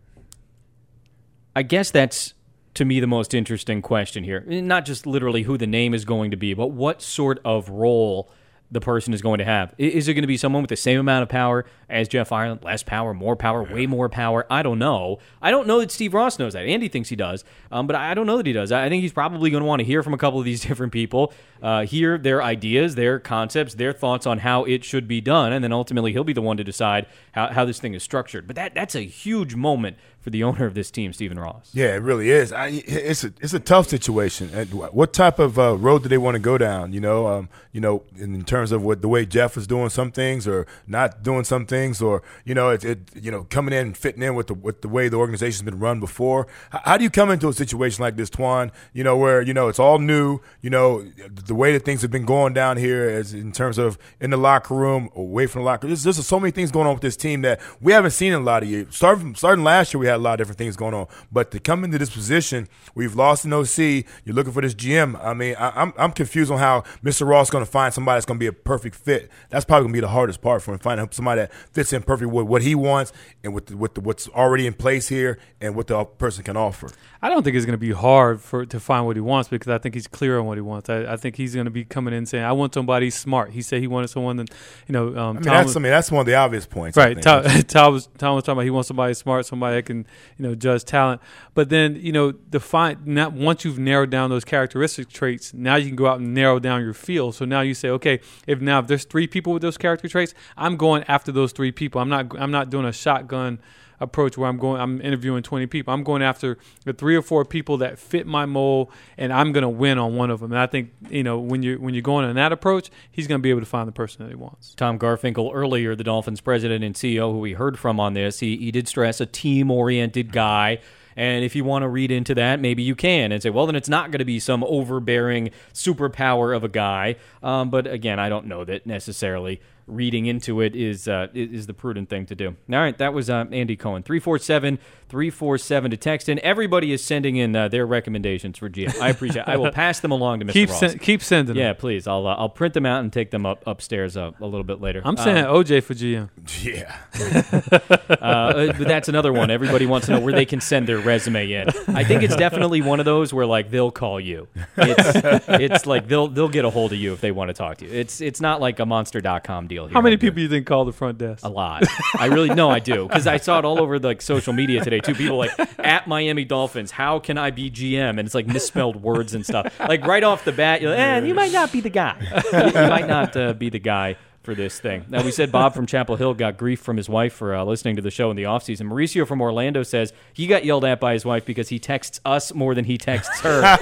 I guess that's, to me, the most interesting question here. Not just literally who the name is going to be, but what sort of role the person is going to have. Is it going to be someone with the same amount of power as Jeff Ireland? Less power, more power, way more power? I don't know. I don't know that Steve Ross knows that. Andy thinks he does, um, but I don't know that he does. I think he's probably going to want to hear from a couple of these different people, uh, hear their ideas, their concepts, their thoughts on how it should be done, and then ultimately he'll be the one to decide how, how this thing is structured. But that that's a huge moment for the owner of this team, Stephen Ross. Yeah, it really is. I, it's a it's a tough situation. What type of uh, road do they want to go down? You know, um, you know, in terms of what the way Jeff is doing some things or not doing some things, or you know, it, it you know, coming in and fitting in with the with the way the organization's been run before. How, how do you come into a situation like this, Twan? You know, where you know it's all new. You know, the way that things have been going down here, as in terms of in the locker room, away from the locker room. There's, there's so many things going on with this team that we haven't seen in a lot of years. Starting starting last year, we had a lot of different things going on. But to come into this position, we've lost an O C. You're looking for this G M. I mean, I, I'm I'm confused on how Mister Ross is going to find somebody that's going to be a perfect fit. That's probably going to be the hardest part for him, finding somebody that fits in perfect with what he wants and with the, with the, what's already in place here and what the person can offer. I don't think it's going to be hard for to find what he wants, because I think he's clear on what he wants. I, I think he's going to be coming in saying, "I want somebody smart." He said he wanted someone that, you know, um, I mean, Tom that's was, I mean that's one of the obvious points, right? Tom, Tom was Tom was talking about he wants somebody smart, somebody that can, you know, judge talent. But then, you know, define not once you've narrowed down those characteristic traits, now you can go out and narrow down your field. So now you say, okay, if now if there's three people with those character traits, I'm going after those three people. I'm not I'm not doing a shotgun approach where I'm going I'm interviewing twenty people. I'm going after the three or four people that fit my mold, and I'm going to win on one of them. And I think, you know, when you when you're going in that approach, he's going to be able to find the person that he wants. Tom Garfinkel earlier, the Dolphins president and C E O, who we heard from on this, he he did stress a team-oriented guy. And if you want to read into that, maybe you can and say, well, then it's not going to be some overbearing superpower of a guy. Um, but again, I don't know that necessarily reading into it is uh, is the prudent thing to do. All right, that was uh, Andy Cohen. three four seven, three four seven to text in. Everybody is sending in uh, their recommendations for G M. I appreciate it. I will pass them along to Mister Keep Ross. sen- keep sending them. Yeah, please. I'll uh, I'll print them out and take them up upstairs uh, a little bit later. I'm saying um, O J for G M. Yeah. uh, but that's another one. Everybody wants to know where they can send their resume in. I think it's definitely one of those where like they'll call you. It's, it's like they'll they'll get a hold of you if they want to talk to you. It's it's not like a monster dot com deal here. How many people do you think call the front desk? A lot. I really no, I do because I saw it all over like social media today too. People like at Miami Dolphins, how can I be G M? And it's like misspelled words and stuff. Like right off the bat, you're like, eh, you might not be the guy. You, you might not uh, be the guy for this thing. Now, we said Bob from Chapel Hill got grief from his wife for uh, listening to the show in the offseason. Mauricio from Orlando says he got yelled at by his wife because he texts us more than he texts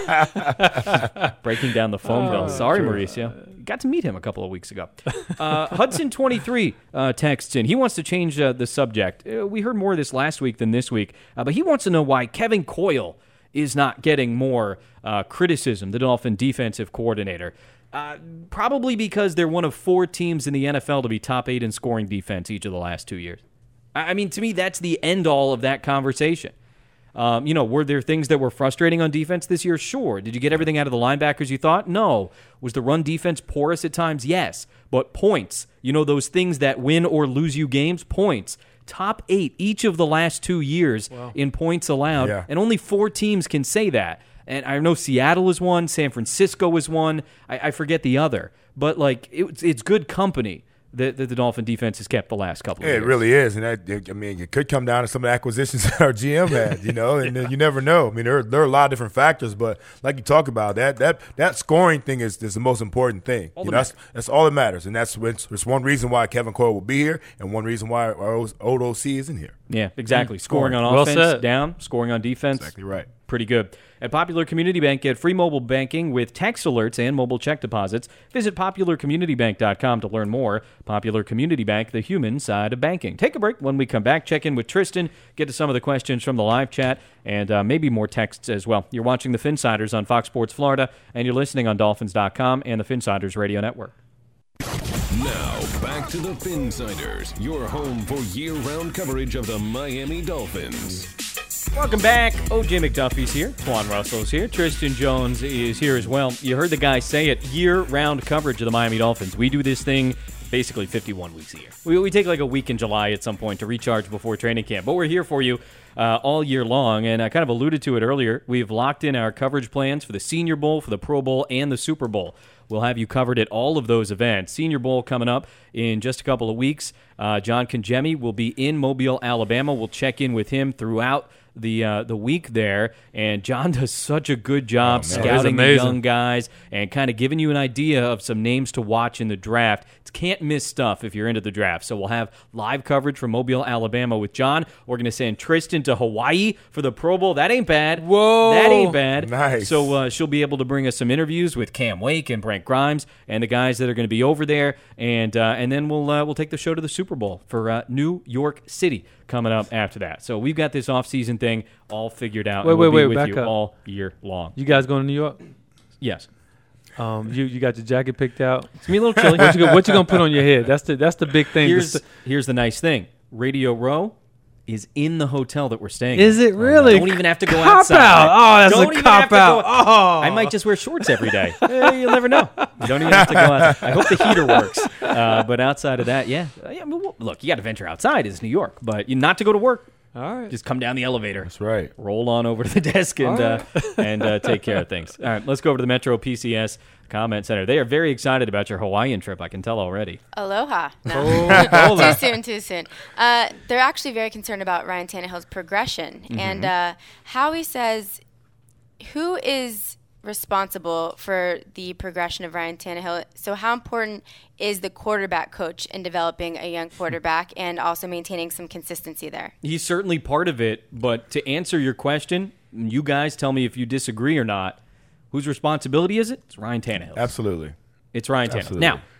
her. Breaking down the phone bill. Sorry, true. Mauricio. Got to meet him a couple of weeks ago. Uh, Hudson twenty-three uh, texts in. He wants to change uh, the subject. Uh, we heard more of this last week than this week, uh, but he wants to know why Kevin Coyle is not getting more uh, criticism, the Dolphin defensive coordinator. Uh, probably because they're one of four teams in the N F L to be top eight in scoring defense each of the last two years. I mean, to me, that's the end-all of that conversation. Um, you know, were there things that were frustrating on defense this year? Sure. Did you get everything out of the linebackers you thought? No. Was the run defense porous at times? Yes. But points, you know, those things that win or lose you games, points. Top eight each of the last two years wow. in points allowed, yeah. and only four teams can say that. And I know Seattle is one, San Francisco is one, I, I forget the other. But, like, it, it's good company that, that the Dolphin defense has kept the last couple of yeah, years. It really is. And, that, I mean, it could come down to some of the acquisitions that our G M had, you know, and you never know. I mean, there, there are a lot of different factors, but like you talk about, that that that scoring thing is, is the most important thing. You know, that's, that's all that matters. And that's it's one reason why Kevin Coyle will be here and one reason why our old O C isn't here. Yeah, exactly. Scoring on well offense, said. down. Scoring on defense. Exactly right. Pretty good. At Popular Community Bank, get free mobile banking with text alerts and mobile check deposits. Visit popular community bank dot com to learn more. Popular Community Bank, the human side of banking. Take a break. When we come back, check in with Tristan, get to some of the questions from the live chat, and uh, maybe more texts as well. You're watching the Finsiders on Fox Sports Florida, and you're listening on Dolphins dot com and the Finsiders Radio Network. Now, back to the Finsiders, your home for year-round coverage of the Miami Dolphins. Welcome back. O J McDuffie's here. Twan Russell's here. Tristan Jones is here as well. You heard the guy say it, year-round coverage of the Miami Dolphins. We do this thing basically fifty-one weeks a year. We, we take like a week in July at some point to recharge before training camp, but we're here for you uh, all year long, and I kind of alluded to it earlier. We've locked in our coverage plans for the Senior Bowl, for the Pro Bowl, and the Super Bowl. We'll have you covered at all of those events. Senior Bowl coming up in just a couple of weeks. Uh, John Congemi will be in Mobile, Alabama. We'll check in with him throughout the uh, the week there, and John does such a good job oh, scouting the young guys and kind of giving you an idea of some names to watch in the draft. It's can't miss stuff if you're into the draft. So we'll have live coverage from Mobile, Alabama with John. We're going to send Tristan to Hawaii for the Pro Bowl. That ain't bad. Whoa. That ain't bad. Nice. So uh, she'll be able to bring us some interviews with Cam Wake and Brent Grimes and the guys that are going to be over there, and uh, and then we'll uh, we'll take the show to the Super Bowl for uh, New York City coming up after that. So we've got this off-season thing all figured out. Wait, and we'll wait, be wait, with back you up. all year long. You guys going to New York? Yes. Um, you you got your jacket picked out. It's gonna be a little chilly. What you, what you gonna put on your head? That's the that's the big thing. Here's here's the nice thing. Radio Row is in the hotel that we're staying Is in. it really? Don't even have to go cop outside. Out. Oh, that's don't a even cop have to out. Go, oh. I might just wear shorts every day. Eh, you'll never know. You don't even have to go out. I hope the heater works. Uh, but outside of that, yeah. yeah I mean, look, you got to venture outside. It's New York, but you not to go to work. All right. Just come down the elevator. That's right. Roll on over to the desk and uh, and uh, take care of things. All right, let's go over to the Metro P C S Comment Center. They are very excited about your Hawaiian trip. I can tell already. Aloha. No. Oh, too soon, too soon. Uh, they're actually very concerned about Ryan Tannehill's progression. Mm-hmm. And uh, Howie says, who is responsible for the progression of Ryan Tannehill? So how important is the quarterback coach in developing a young quarterback and also maintaining some consistency there? He's certainly part of it, but to answer your question, you guys tell me if you disagree or not, whose responsibility is it? It's Ryan Tannehill. Absolutely. It's Ryan Tannehill. Absolutely. Now,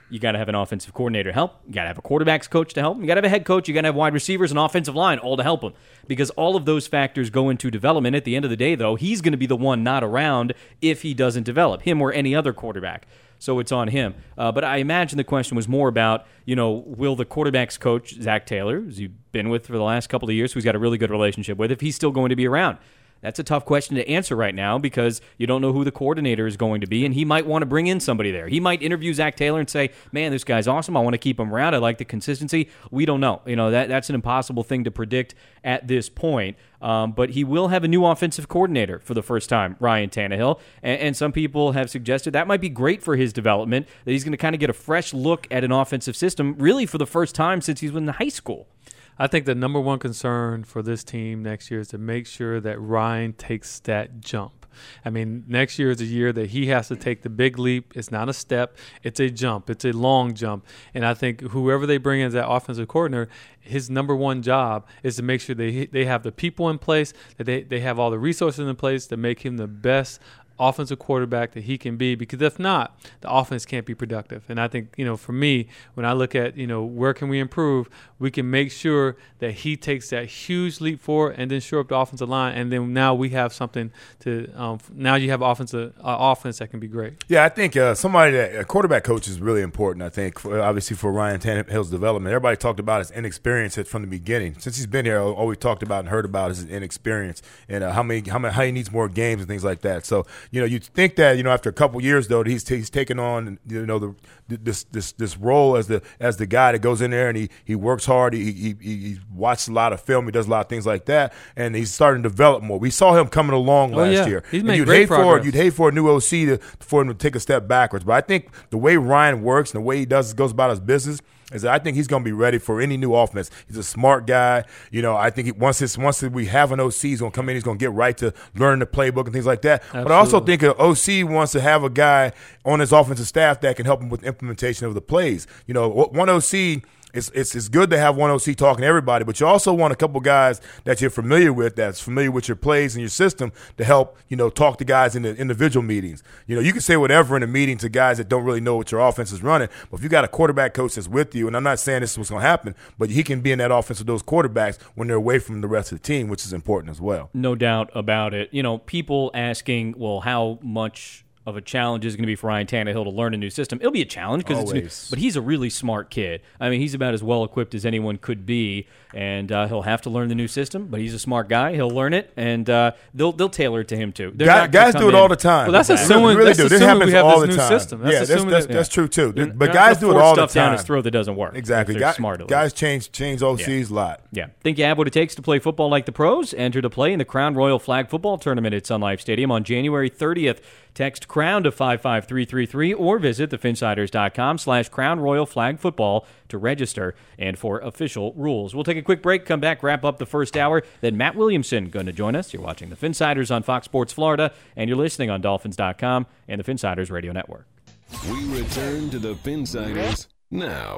You got to have an offensive coordinator to help. You got to have a quarterback's coach to help. You got to have a head coach. You got to have wide receivers and offensive line all to help him, because all of those factors go into development. At the end of the day, though, he's going to be the one not around if he doesn't develop, him or any other quarterback. So it's on him. Uh, but I imagine the question was more about, you know, will the quarterback's coach, Zach Taylor, who's you've been with for the last couple of years, who's got a really good relationship with, if he's still going to be around? That's a tough question to answer right now because you don't know who the coordinator is going to be, and he might want to bring in somebody there. He might interview Zach Taylor and say, man, this guy's awesome. I want to keep him around. I like the consistency. We don't know. You know, that that's an impossible thing to predict at this point. Um, but he will have a new offensive coordinator for the first time, Ryan Tannehill, and, and some people have suggested that might be great for his development, that he's going to kind of get a fresh look at an offensive system really for the first time since he's in high school. I think the number one concern for this team next year is to make sure that Ryan takes that jump. I mean, next year is a year that he has to take the big leap. It's not a step. It's a jump. It's a long jump. And I think whoever they bring in as that offensive coordinator, his number one job is to make sure they they have the people in place, that they, they have all the resources in place to make him the best offensive quarterback that he can be, because if not, the offense can't be productive. And I think, you know, for me, when I look at, you know, where can we improve, we can make sure that he takes that huge leap forward and then shore up the offensive line, and then now we have something to um, now you have offensive uh, offense that can be great. Yeah, I think uh, somebody that a quarterback coach is really important. I think for, obviously for Ryan Tannehill's development, everybody talked about his inexperience from the beginning. Since he's been here, all we talked about and heard about is his inexperience and uh, how many how many how he needs more games and things like that. So, you know, you think that, you know, after a couple years though, he's he's taken on, you know, the this this this role as the as the guy that goes in there and he he works hard, he he he watches a lot of film, he does a lot of things like that, and he's starting to develop more. We saw him coming along oh, last yeah. year. He's and made you'd great hate progress. for you'd hate for a new O C to for him to take a step backwards. But I think the way Ryan works and the way he does goes about his business is that I think he's going to be ready for any new offense. He's a smart guy. You know, I think he, once it's, once we have an O C, he's going to come in, he's going to get right to learn the playbook and things like that. Absolutely. But I also think an O C wants to have a guy on his offensive staff that can help him with implementation of the plays. You know, one O C – It's, it's it's good to have one O C talking to everybody, but you also want a couple guys that you're familiar with, that's familiar with your plays and your system to help, you know, talk to guys in the individual meetings. You know, you can say whatever in a meeting to guys that don't really know what your offense is running, but if you got a quarterback coach that's with you, and I'm not saying this is what's going to happen, but he can be in that offense with those quarterbacks when they're away from the rest of the team, which is important as well. No doubt about it. You know, people asking, well, how much of a challenge is going to be for Ryan Tannehill to learn a new system. It'll be a challenge because it's new, but he's a really smart kid. I mean, he's about as well equipped as anyone could be, and uh, he'll have to learn the new system. But he's a smart guy; he'll learn it, and uh, they'll they'll tailor it to him too. Guys, guys do it in. all the time. Well, that's assuming, they really that's do. assuming It happens we have all this the new time. system. That's yeah, that's, assuming that's, that, that's true too. They're, but they're guys do it all the stuff time. Down his throat that doesn't work. Exactly. They're guys, smart. Guys change change O Cs yeah. a lot. Yeah. Think you have what it takes to play football like the pros? Enter to play in the Crown Royal Flag Football Tournament at Sun Life Stadium on January thirtieth. Text CROWN to five five three three three or visit thefinsiders.com slash Crown Royal Flag Football to register and for official rules. We'll take a quick break, come back, wrap up the first hour. Then Matt Williamson going to join us. You're watching the Finsiders on Fox Sports Florida, and you're listening on Dolphins dot com and the Finsiders Radio Network. We return to the Finsiders now.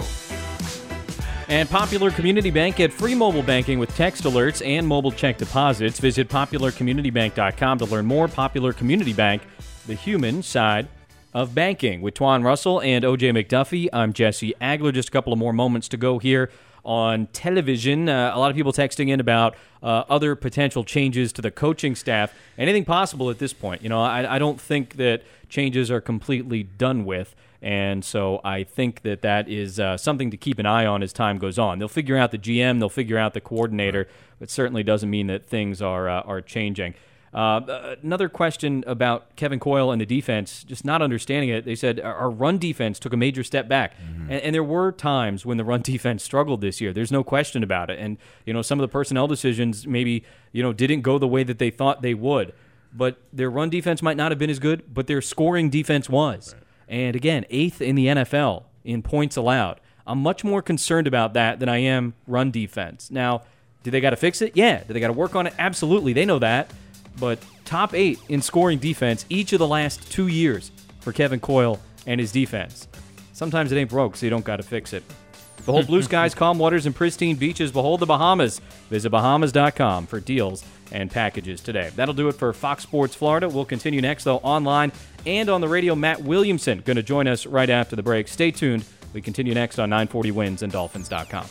And Popular Community Bank get free mobile banking with text alerts and mobile check deposits. Visit popular community bank dot com to learn more. Popular Community Bank, the human side of banking. With Twan Russell and O J McDuffie, I'm Jesse Agler. Just a couple of more moments to go here on television. Uh, a lot of people texting in about uh, other potential changes to the coaching staff. Anything possible at this point? You know, I, I don't think that changes are completely done with. And so I think that that is uh, something to keep an eye on as time goes on. They'll figure out the G M, they'll figure out the coordinator, but certainly doesn't mean that things are uh, are changing. Uh, another question about Kevin Coyle and the defense, just not understanding it. They said our run defense took a major step back. Mm-hmm. And, and there were times when the run defense struggled this year. There's no question about it. And, you know, some of the personnel decisions maybe, you know, didn't go the way that they thought they would. But their run defense might not have been as good, but their scoring defense was. Right. And, again, eighth in the N F L in points allowed. I'm much more concerned about that than I am run defense. Now, do they got to fix it? Yeah. Do they got to work on it? Absolutely. They know that. But top eight in scoring defense each of the last two years for Kevin Coyle and his defense. Sometimes it ain't broke, so you don't got to fix it. Behold blue skies, calm waters, and pristine beaches. Behold the Bahamas. Visit Bahamas dot com for deals and packages today. That'll do it for Fox Sports Florida. We'll continue next, though, online and on the radio. Matt Williamson going to join us right after the break. Stay tuned We continue next on nine forty Wins and Dolphins dot com.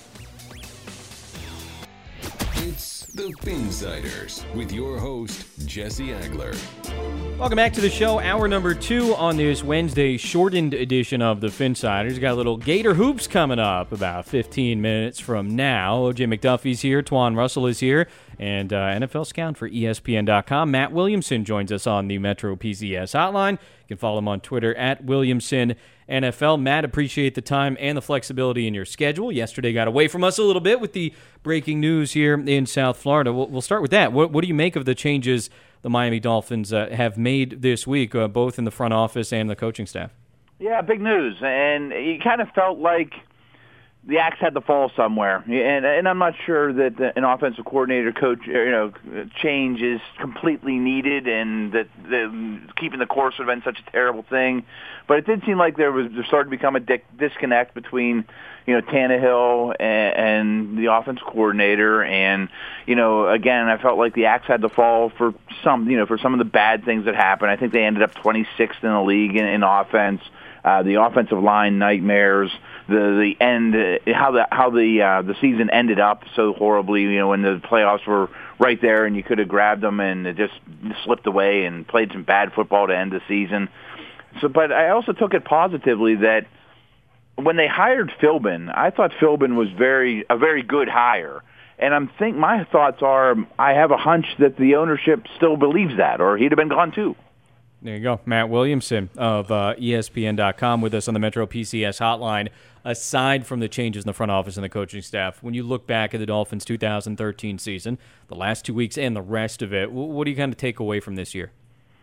It's the Phinsiders with your host, Jesse Agler. Welcome back to the show. Hour number two on this Wednesday shortened edition of the Phinsiders. Got a little Gator Hoops coming up about fifteen minutes from now. O J McDuffie's here. Twan Russell is here. And uh, N F L scout for E S P N dot com, Matt Williamson, joins us on the Metro P C S hotline. You can follow him on Twitter at Williamson N F L. Matt, appreciate the time and the flexibility in your schedule. Yesterday got away from us a little bit with the breaking news here in South Florida. We'll, we'll start with that. What, what do you make of the changes the Miami Dolphins uh, have made this week, uh, both in the front office and the coaching staff? Yeah, big news. And you kind of felt like the axe had to fall somewhere. And, and I'm not sure that an offensive coordinator coach, you know, change is completely needed and that the, keeping the course would have been such a terrible thing. But it did seem like there was there started to become a di- disconnect between, you know, Tannehill and, and the offense coordinator. And, you know, again, I felt like the axe had to fall for some, you know, for some of the bad things that happened. I think they ended up twenty-sixth in the league in, in offense. Uh, the offensive line nightmares, the the end, uh, how the how the uh, the season ended up so horribly. You know, when the playoffs were right there and you could have grabbed them, and it just slipped away and played some bad football to end the season. So, but I also took it positively that when they hired Philbin, I thought Philbin was very a very good hire. And I'm think my thoughts are I have a hunch that the ownership still believes that, or he'd have been gone too. There you go. Matt Williamson of uh, E S P N dot com with us on the Metro P C S hotline. Aside from the changes in the front office and the coaching staff, when you look back at the Dolphins' two thousand thirteen season, the last two weeks and the rest of it, what do you kind of take away from this year?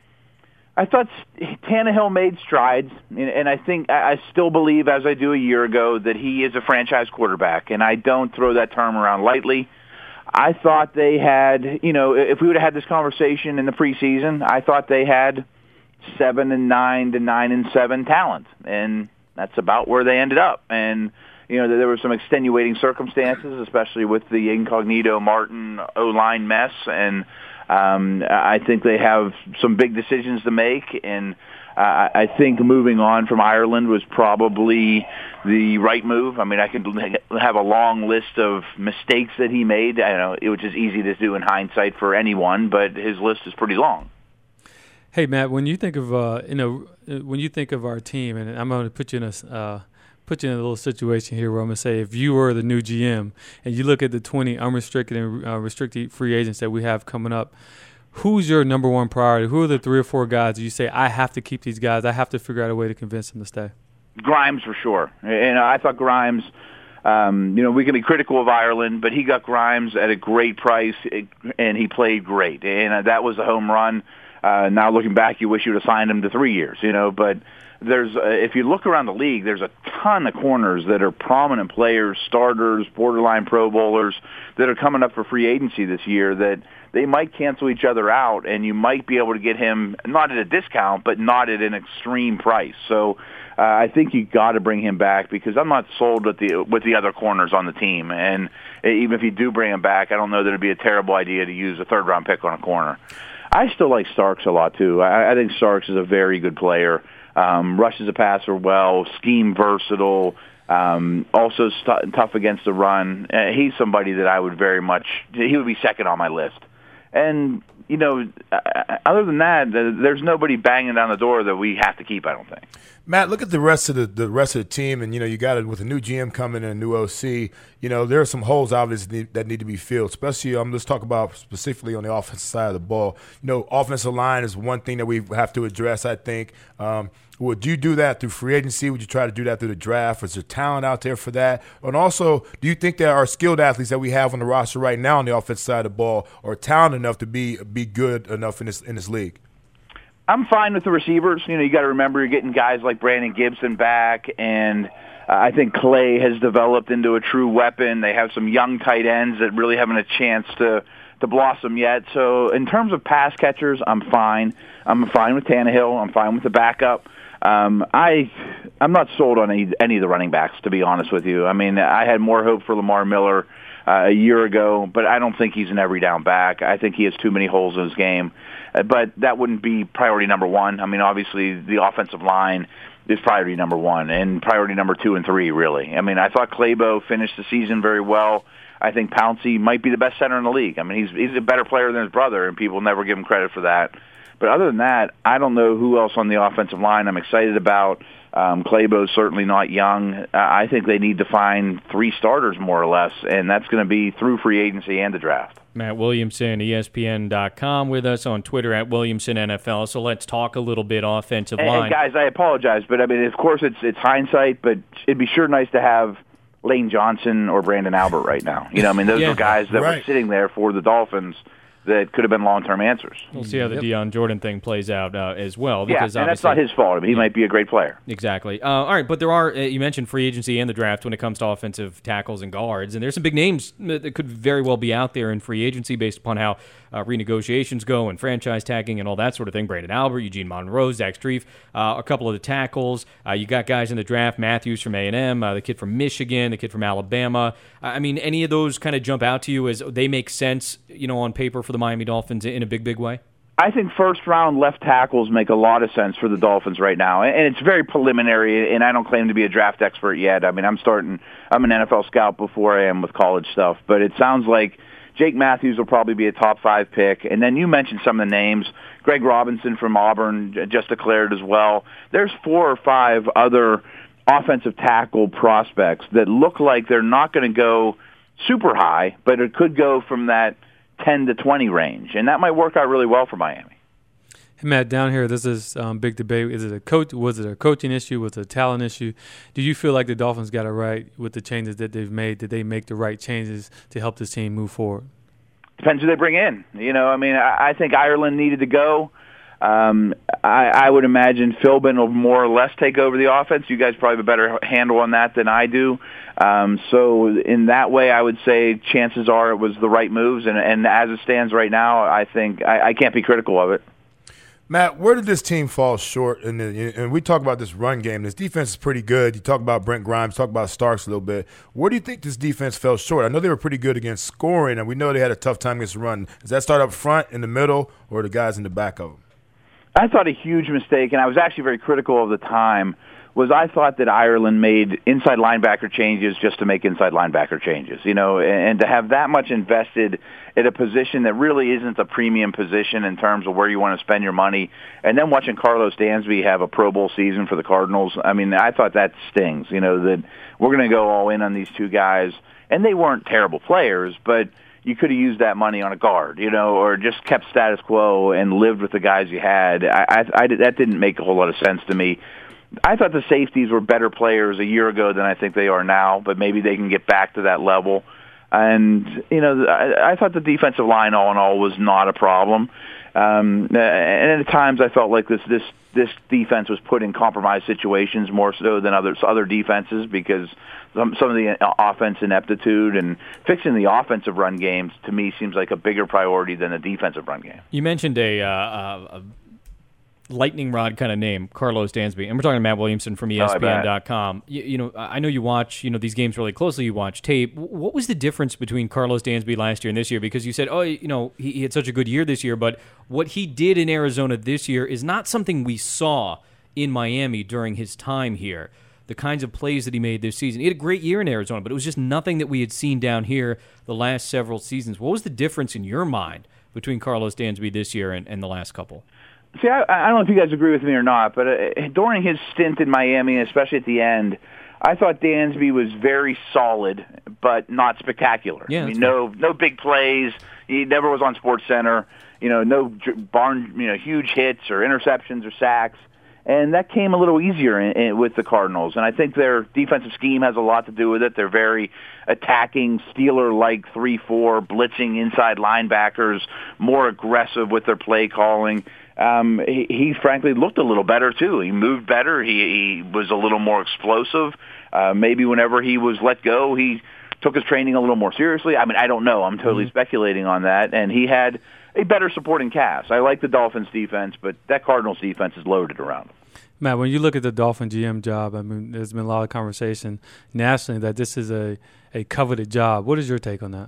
I thought Tannehill made strides, and I think I still believe, as I do a year ago, that he is a franchise quarterback, and I don't throw that term around lightly. I thought they had, you know, if we would have had this conversation in the preseason, I thought they had seven and nine to nine and seven talent, and that's about where they ended up. And you know, there were some extenuating circumstances, especially with the incognito Martin O-line mess, and um, I think they have some big decisions to make. And uh, I think moving on from Ireland was probably the right move. I mean, I could have a long list of mistakes that he made, I know, which is easy to do in hindsight for anyone, but his list is pretty long. Hey Matt, when you think of uh, you know, when you think of our team, and I'm going to put you in a uh, put you in a little situation here where I'm going to say, if you were the new G M and you look at the twenty unrestricted and uh, restricted free agents that we have coming up, who's your number one priority? Who are the three or four guys that you say, I have to keep these guys, I have to figure out a way to convince them to stay? Grimes for sure, and I thought Grimes. Um, you know, we can be critical of Ireland, but he got Grimes at a great price, and he played great, and that was a home run. Uh, now looking back, you wish you would have signed him to three years, you know, but there's, uh, if you look around the league, there's a ton of corners that are prominent players, starters, borderline Pro Bowlers that are coming up for free agency this year that they might cancel each other out, and you might be able to get him not at a discount, but not at an extreme price. So uh, I think you got to bring him back because I'm not sold with the with the other corners on the team, and even if you do bring him back, I don't know that it'd be a terrible idea to use a third round pick on a corner. I still like Starks a lot, too. I, I think Starks is a very good player. Um, rushes a passer well, scheme versatile, um, also st- tough against the run. Uh, he's somebody that I would very much – he would be second on my list. And, you know, uh, other than that, uh, there's nobody banging down the door that we have to keep, I don't think. Matt, look at the rest of the, the rest of the team, and you know you got it with a new G M coming and a new O C. You know there are some holes obviously that need to be filled. Especially, um, let's talk about specifically on the offensive side of the ball. You know, offensive line is one thing that we have to address. I think. Um, would you do that through free agency? Would you try to do that through the draft? Is there talent out there for that? And also, do you think that our skilled athletes that we have on the roster right now on the offensive side of the ball are talented enough to be be good enough in this in this league? I'm fine with the receivers. You know, you got to remember you're getting guys like Brandon Gibson back, and uh, I think Clay has developed into a true weapon. They have some young tight ends that really haven't a chance to to blossom yet. So in terms of pass catchers, I'm fine. I'm fine with Tannehill. I'm fine with the backup. Um, I I'm not sold on any any of the running backs, to be honest with you. I mean, I had more hope for Lamar Miller uh, a year ago, but I don't think he's an every down back. I think he has too many holes in his game. Uh, but that wouldn't be priority number one. I mean, obviously, the offensive line is priority number one, and priority number two and three, really. I mean, I thought Clabo finished the season very well. I think Pouncey might be the best center in the league. I mean, he's he's a better player than his brother, and people never give him credit for that. But other than that, I don't know who else on the offensive line I'm excited about. Um, Clabo's certainly not young. Uh, I think they need to find three starters, more or less, and that's going to be through free agency and the draft. Matt Williamson, E S P N dot com, with us on Twitter at Williamson N F L. So let's talk a little bit offensive and, line. And guys, I apologize, but I mean, of course, it's it's hindsight, but it'd be sure nice to have Lane Johnson or Brandon Albert right now. You know, I mean, those yeah. are guys that right. were sitting there for the Dolphins that could have been long-term answers. We'll see how the yep. Deion Jordan thing plays out uh, as well. Yeah, Because and that's not his fault. I mean, he might be a great player. Exactly. Uh, all right, but there are, uh, you mentioned free agency and the draft when it comes to offensive tackles and guards, and there's some big names that could very well be out there in free agency based upon how uh, renegotiations go and franchise tagging and all that sort of thing. Brandon Albert, Eugene Monroe, Zach Strief, uh, a couple of the tackles. Uh, you got guys in the draft, Matthews from A and M, uh, the kid from Michigan, the kid from Alabama. I mean, any of those kind of jump out to you as they make sense, you know, on paper for the Miami Dolphins in a big, big way? I think first-round left tackles make a lot of sense for the Dolphins right now, and it's very preliminary, and I don't claim to be a draft expert yet. I mean, I'm starting, I'm an N F L scout before I am with college stuff, but it sounds like Jake Matthews will probably be a top five pick, and then you mentioned some of the names. Greg Robinson from Auburn just declared as well. There's four or five other offensive tackle prospects that look like they're not going to go super high, but it could go from that ten to twenty range, and that might work out really well for Miami. Hey, Matt, down here, this is um, big debate. Is it a coach? Was it a coaching issue? Was it a talent issue? Do you feel like the Dolphins got it right with the changes that they've made? Did they make the right changes to help this team move forward? Depends who they bring in. You know, I mean, I, I think Ireland needed to go. Um, I, I would imagine Philbin will more or less take over the offense. You guys probably have a better handle on that than I do. Um, so in that way, I would say chances are it was the right moves. And, and as it stands right now, I think I, I can't be critical of it. Matt, where did this team fall short? In the, and we talk about this run game. This defense is pretty good. You talk about Brent Grimes, talk about Starks a little bit. Where do you think this defense fell short? I know they were pretty good against scoring, and we know they had a tough time against the run. Does that start up front, in the middle, or the guys in the back of them? I thought a huge mistake, and I was actually very critical of the time, was I thought that Ireland made inside linebacker changes just to make inside linebacker changes, you know, and to have that much invested at a position that really isn't a premium position in terms of where you want to spend your money, and then watching Carlos Dansby have a Pro Bowl season for the Cardinals, I mean, I thought that stings, you know, that we're going to go all in on these two guys, and they weren't terrible players, but you could have used that money on a guard, you know, or just kept status quo and lived with the guys you had. I, I, I that didn't make a whole lot of sense to me. I thought the safeties were better players a year ago than I think they are now, but maybe they can get back to that level. And, you know, I, I thought the defensive line, all in all, was not a problem. Um, and at times I felt like this this this defense was put in compromised situations more so than other other defenses because some some of the offense ineptitude and fixing the offensive run games to me seems like a bigger priority than the defensive run game. You mentioned a, uh, a lightning rod kind of name, Carlos Dansby, and we're talking to Matt Williamson from E S P N dot com. Oh, you, you know, I know you watch, you know, these games really closely. You watch tape. What was the difference between Carlos Dansby last year and this year? Because you said, oh, you know, he, he had such a good year this year, but what he did in Arizona this year is not something we saw in Miami during his time here. The kinds of plays that he made this season. He had a great year in Arizona, but it was just nothing that we had seen down here the last several seasons. What was the difference in your mind between Carlos Dansby this year and, and the last couple? See, I, I don't know if you guys agree with me or not, but uh, during his stint in Miami, especially at the end, I thought Dansby was very solid, but not spectacular. Yeah, I mean, no, no big plays. He never was on SportsCenter. You know, no barn, you know, huge hits or interceptions or sacks, and that came a little easier in, in, with the Cardinals. And I think their defensive scheme has a lot to do with it. They're very attacking, Steeler-like three four, blitzing inside linebackers, more aggressive with their play calling. Um, he, he frankly looked a little better too. He moved better. He, he was a little more explosive. Uh, maybe whenever he was let go, he took his training a little more seriously. I mean, I don't know. I'm totally mm-hmm. speculating on that. And he had a better supporting cast. I like the Dolphins defense, but that Cardinals defense is loaded around them. Matt, when you look at the Dolphin G M job, I mean, there's been a lot of conversation nationally that this is a, a coveted job. What is your take on that?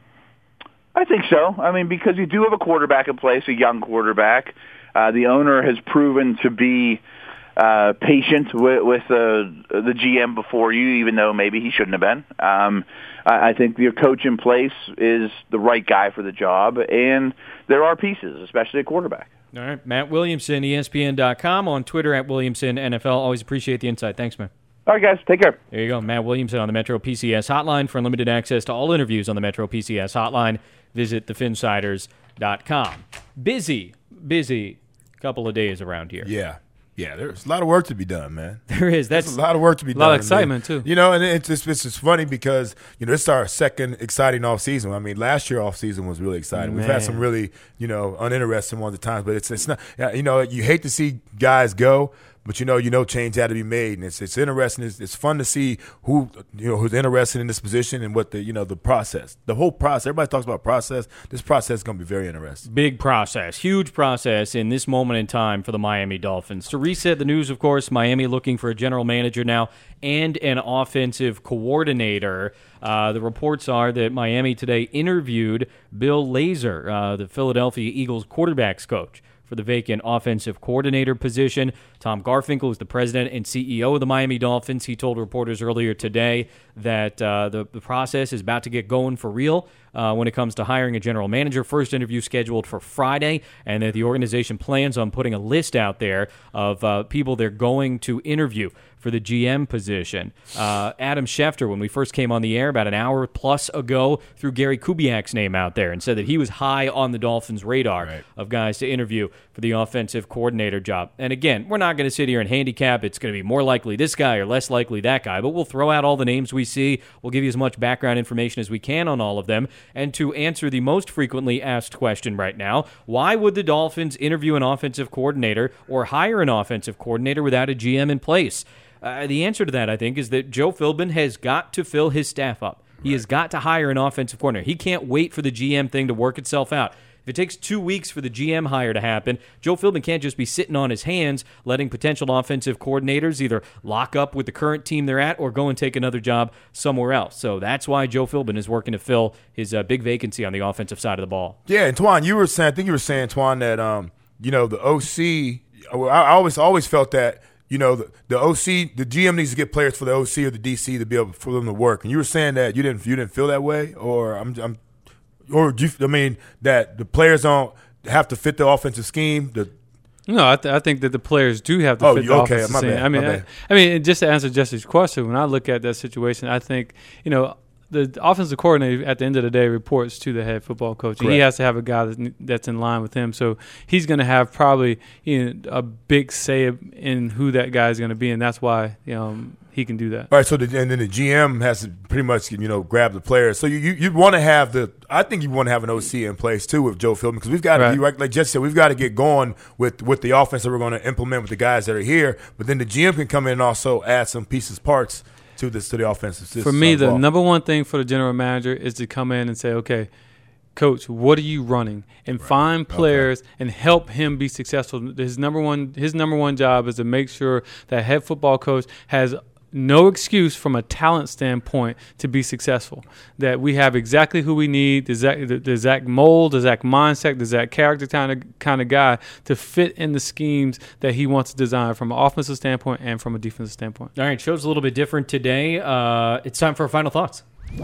I think so. I mean, because you do have a quarterback in place, a young quarterback. Uh, the owner has proven to be uh, patient with, with uh, the G M before you, even though maybe he shouldn't have been. Um, I, I think your coach in place is the right guy for the job, and there are pieces, especially a quarterback. All right, Matt Williamson, E S P N dot com, on Twitter at Williamson N F L. Always appreciate the insight. Thanks, man. All right, guys, take care. There you go, Matt Williamson on the Metro P C S Hotline. For unlimited access to all interviews on the Metro P C S Hotline, visit the finsiders dot com. Busy, busy couple of days around here. Yeah. Yeah, there's a lot of work to be done, man. There is. That's There's a lot of work to be a done. lot of excitement, too. You know, and it's just, it's just funny because, you know, this is our second exciting offseason. I mean, last year offseason was really exciting. Man. We've had some really, you know, uninteresting ones at times, but it's it's not, you know, you hate to see guys go, but you know, you know, change had to be made, and it's it's interesting. It's, it's fun to see who you know who's interested in this position and what the you know the process, the whole process. Everybody talks about process. This process is going to be very interesting. Big process, huge process in this moment in time for the Miami Dolphins. To reset the news, of course, Miami looking for a general manager now and an offensive coordinator. Uh, the reports are that Miami today interviewed Bill Lazor, uh, the Philadelphia Eagles quarterbacks coach, for the vacant offensive coordinator position. Tom Garfinkel is the president and C E O of the Miami Dolphins. He told reporters earlier today that uh, the, the process is about to get going for real uh, when it comes to hiring a general manager. First interview scheduled for Friday, and that the organization plans on putting a list out there of uh, people they're going to interview for the G M position. Uh, Adam Schefter, when we first came on the air about an hour plus ago, threw Gary Kubiak's name out there and said that he was high on the Dolphins' radar right. of guys to interview for the offensive coordinator job. And again, we're not going to sit here and handicap it's going to be more likely this guy or less likely that guy, but we'll throw out all the names we see. We'll give you as much background information as we can on all of them. And to answer the most frequently asked question right now, why would the Dolphins interview an offensive coordinator or hire an offensive coordinator without a G M in place? Uh, the answer to that, I think, is that Joe Philbin has got to fill his staff up. He right. has got to hire an offensive coordinator. He can't wait for the G M thing to work itself out. If it takes two weeks for the G M hire to happen, Joe Philbin can't just be sitting on his hands letting potential offensive coordinators either lock up with the current team they're at or go and take another job somewhere else. So that's why Joe Philbin is working to fill his uh, big vacancy on the offensive side of the ball. Yeah, and Twan, you were saying, I think you were saying, Twan, that um, you know the O C. I, I always always felt that. You know, the, the O C, the G M needs to get players for the O C or the D C to be able for them to work. And you were saying that you didn't you didn't feel that way, or I'm, I'm or do you, I mean that the players don't have to fit the offensive scheme. The no, I, th- I think that the players do have to oh, fit the okay, offensive my scheme. bad, I mean, my bad. I, I mean, just to answer Jesse's question, when I look at that situation, I think you know. The offensive coordinator, at the end of the day, reports to the head football coach. And he has to have a guy that's in line with him. So he's going to have probably you know, a big say in who that guy is going to be, and that's why you know, he can do that. All right, so the, and then the G M has to pretty much you know grab the players. So you you, you want to have the – I think you want to have an O C in place too with Joe Philbin because we've got to right. – like Jesse said, we've got to get going with, with the offense that we're going to implement with the guys that are here. But then the G M can come in and also add some pieces, parts – to this to the offensive system. For me, the number one thing for the general manager is to come in and say, okay, coach, what are you running? And right. find players okay. and help him be successful. His number one his number one job is to make sure that head football coach has no excuse from a talent standpoint to be successful. That we have exactly who we need, the exact, the, the exact mold, the exact mindset, the exact character kind of kind of guy to fit in the schemes that he wants to design from an offensive standpoint and from a defensive standpoint. All right, show's a little bit different today. Uh, it's time for our final thoughts.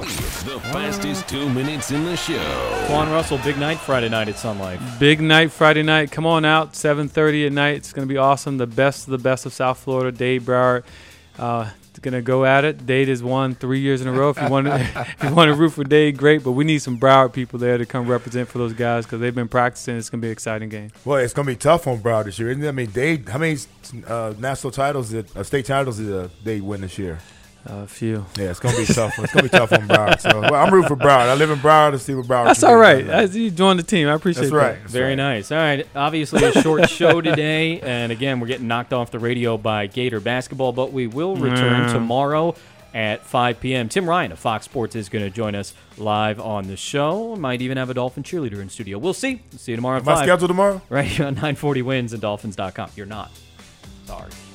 The fastest two minutes in the show. Quan Russell, big night Friday night at Sun Life. Big night Friday night. Come on out, seven thirty at night. It's going to be awesome. The best of the best of South Florida. Dade Broward. Uh, going to go at it. Dade has won three years in a row. If you want to, if you want to root for Dade, great. But we need some Broward people there to come represent for those guys because they've been practicing. It's going to be an exciting game. Well, it's going to be tough on Broward this year, isn't it? I mean, Dade, how many uh, national titles, did, uh, state titles did uh, Dade win this year? A uh, few. Yeah, it's gonna be tough. It's gonna be tough on Broward. So well, I'm rooting for Broward. I live in Broward to see what Broward. That's all right. As you joined the team, I appreciate That's that. right. That's Very right. nice. All right. Obviously, a short show today, and again, we're getting knocked off the radio by Gator basketball, but we will return mm. tomorrow at five p.m. Tim Ryan of Fox Sports is going to join us live on the show. Might even have a Dolphin cheerleader in studio. We'll see. We'll see you tomorrow at Am I five. scheduled tomorrow? Right here on nine forty Wins and Dolphins dot com. You're not. Sorry.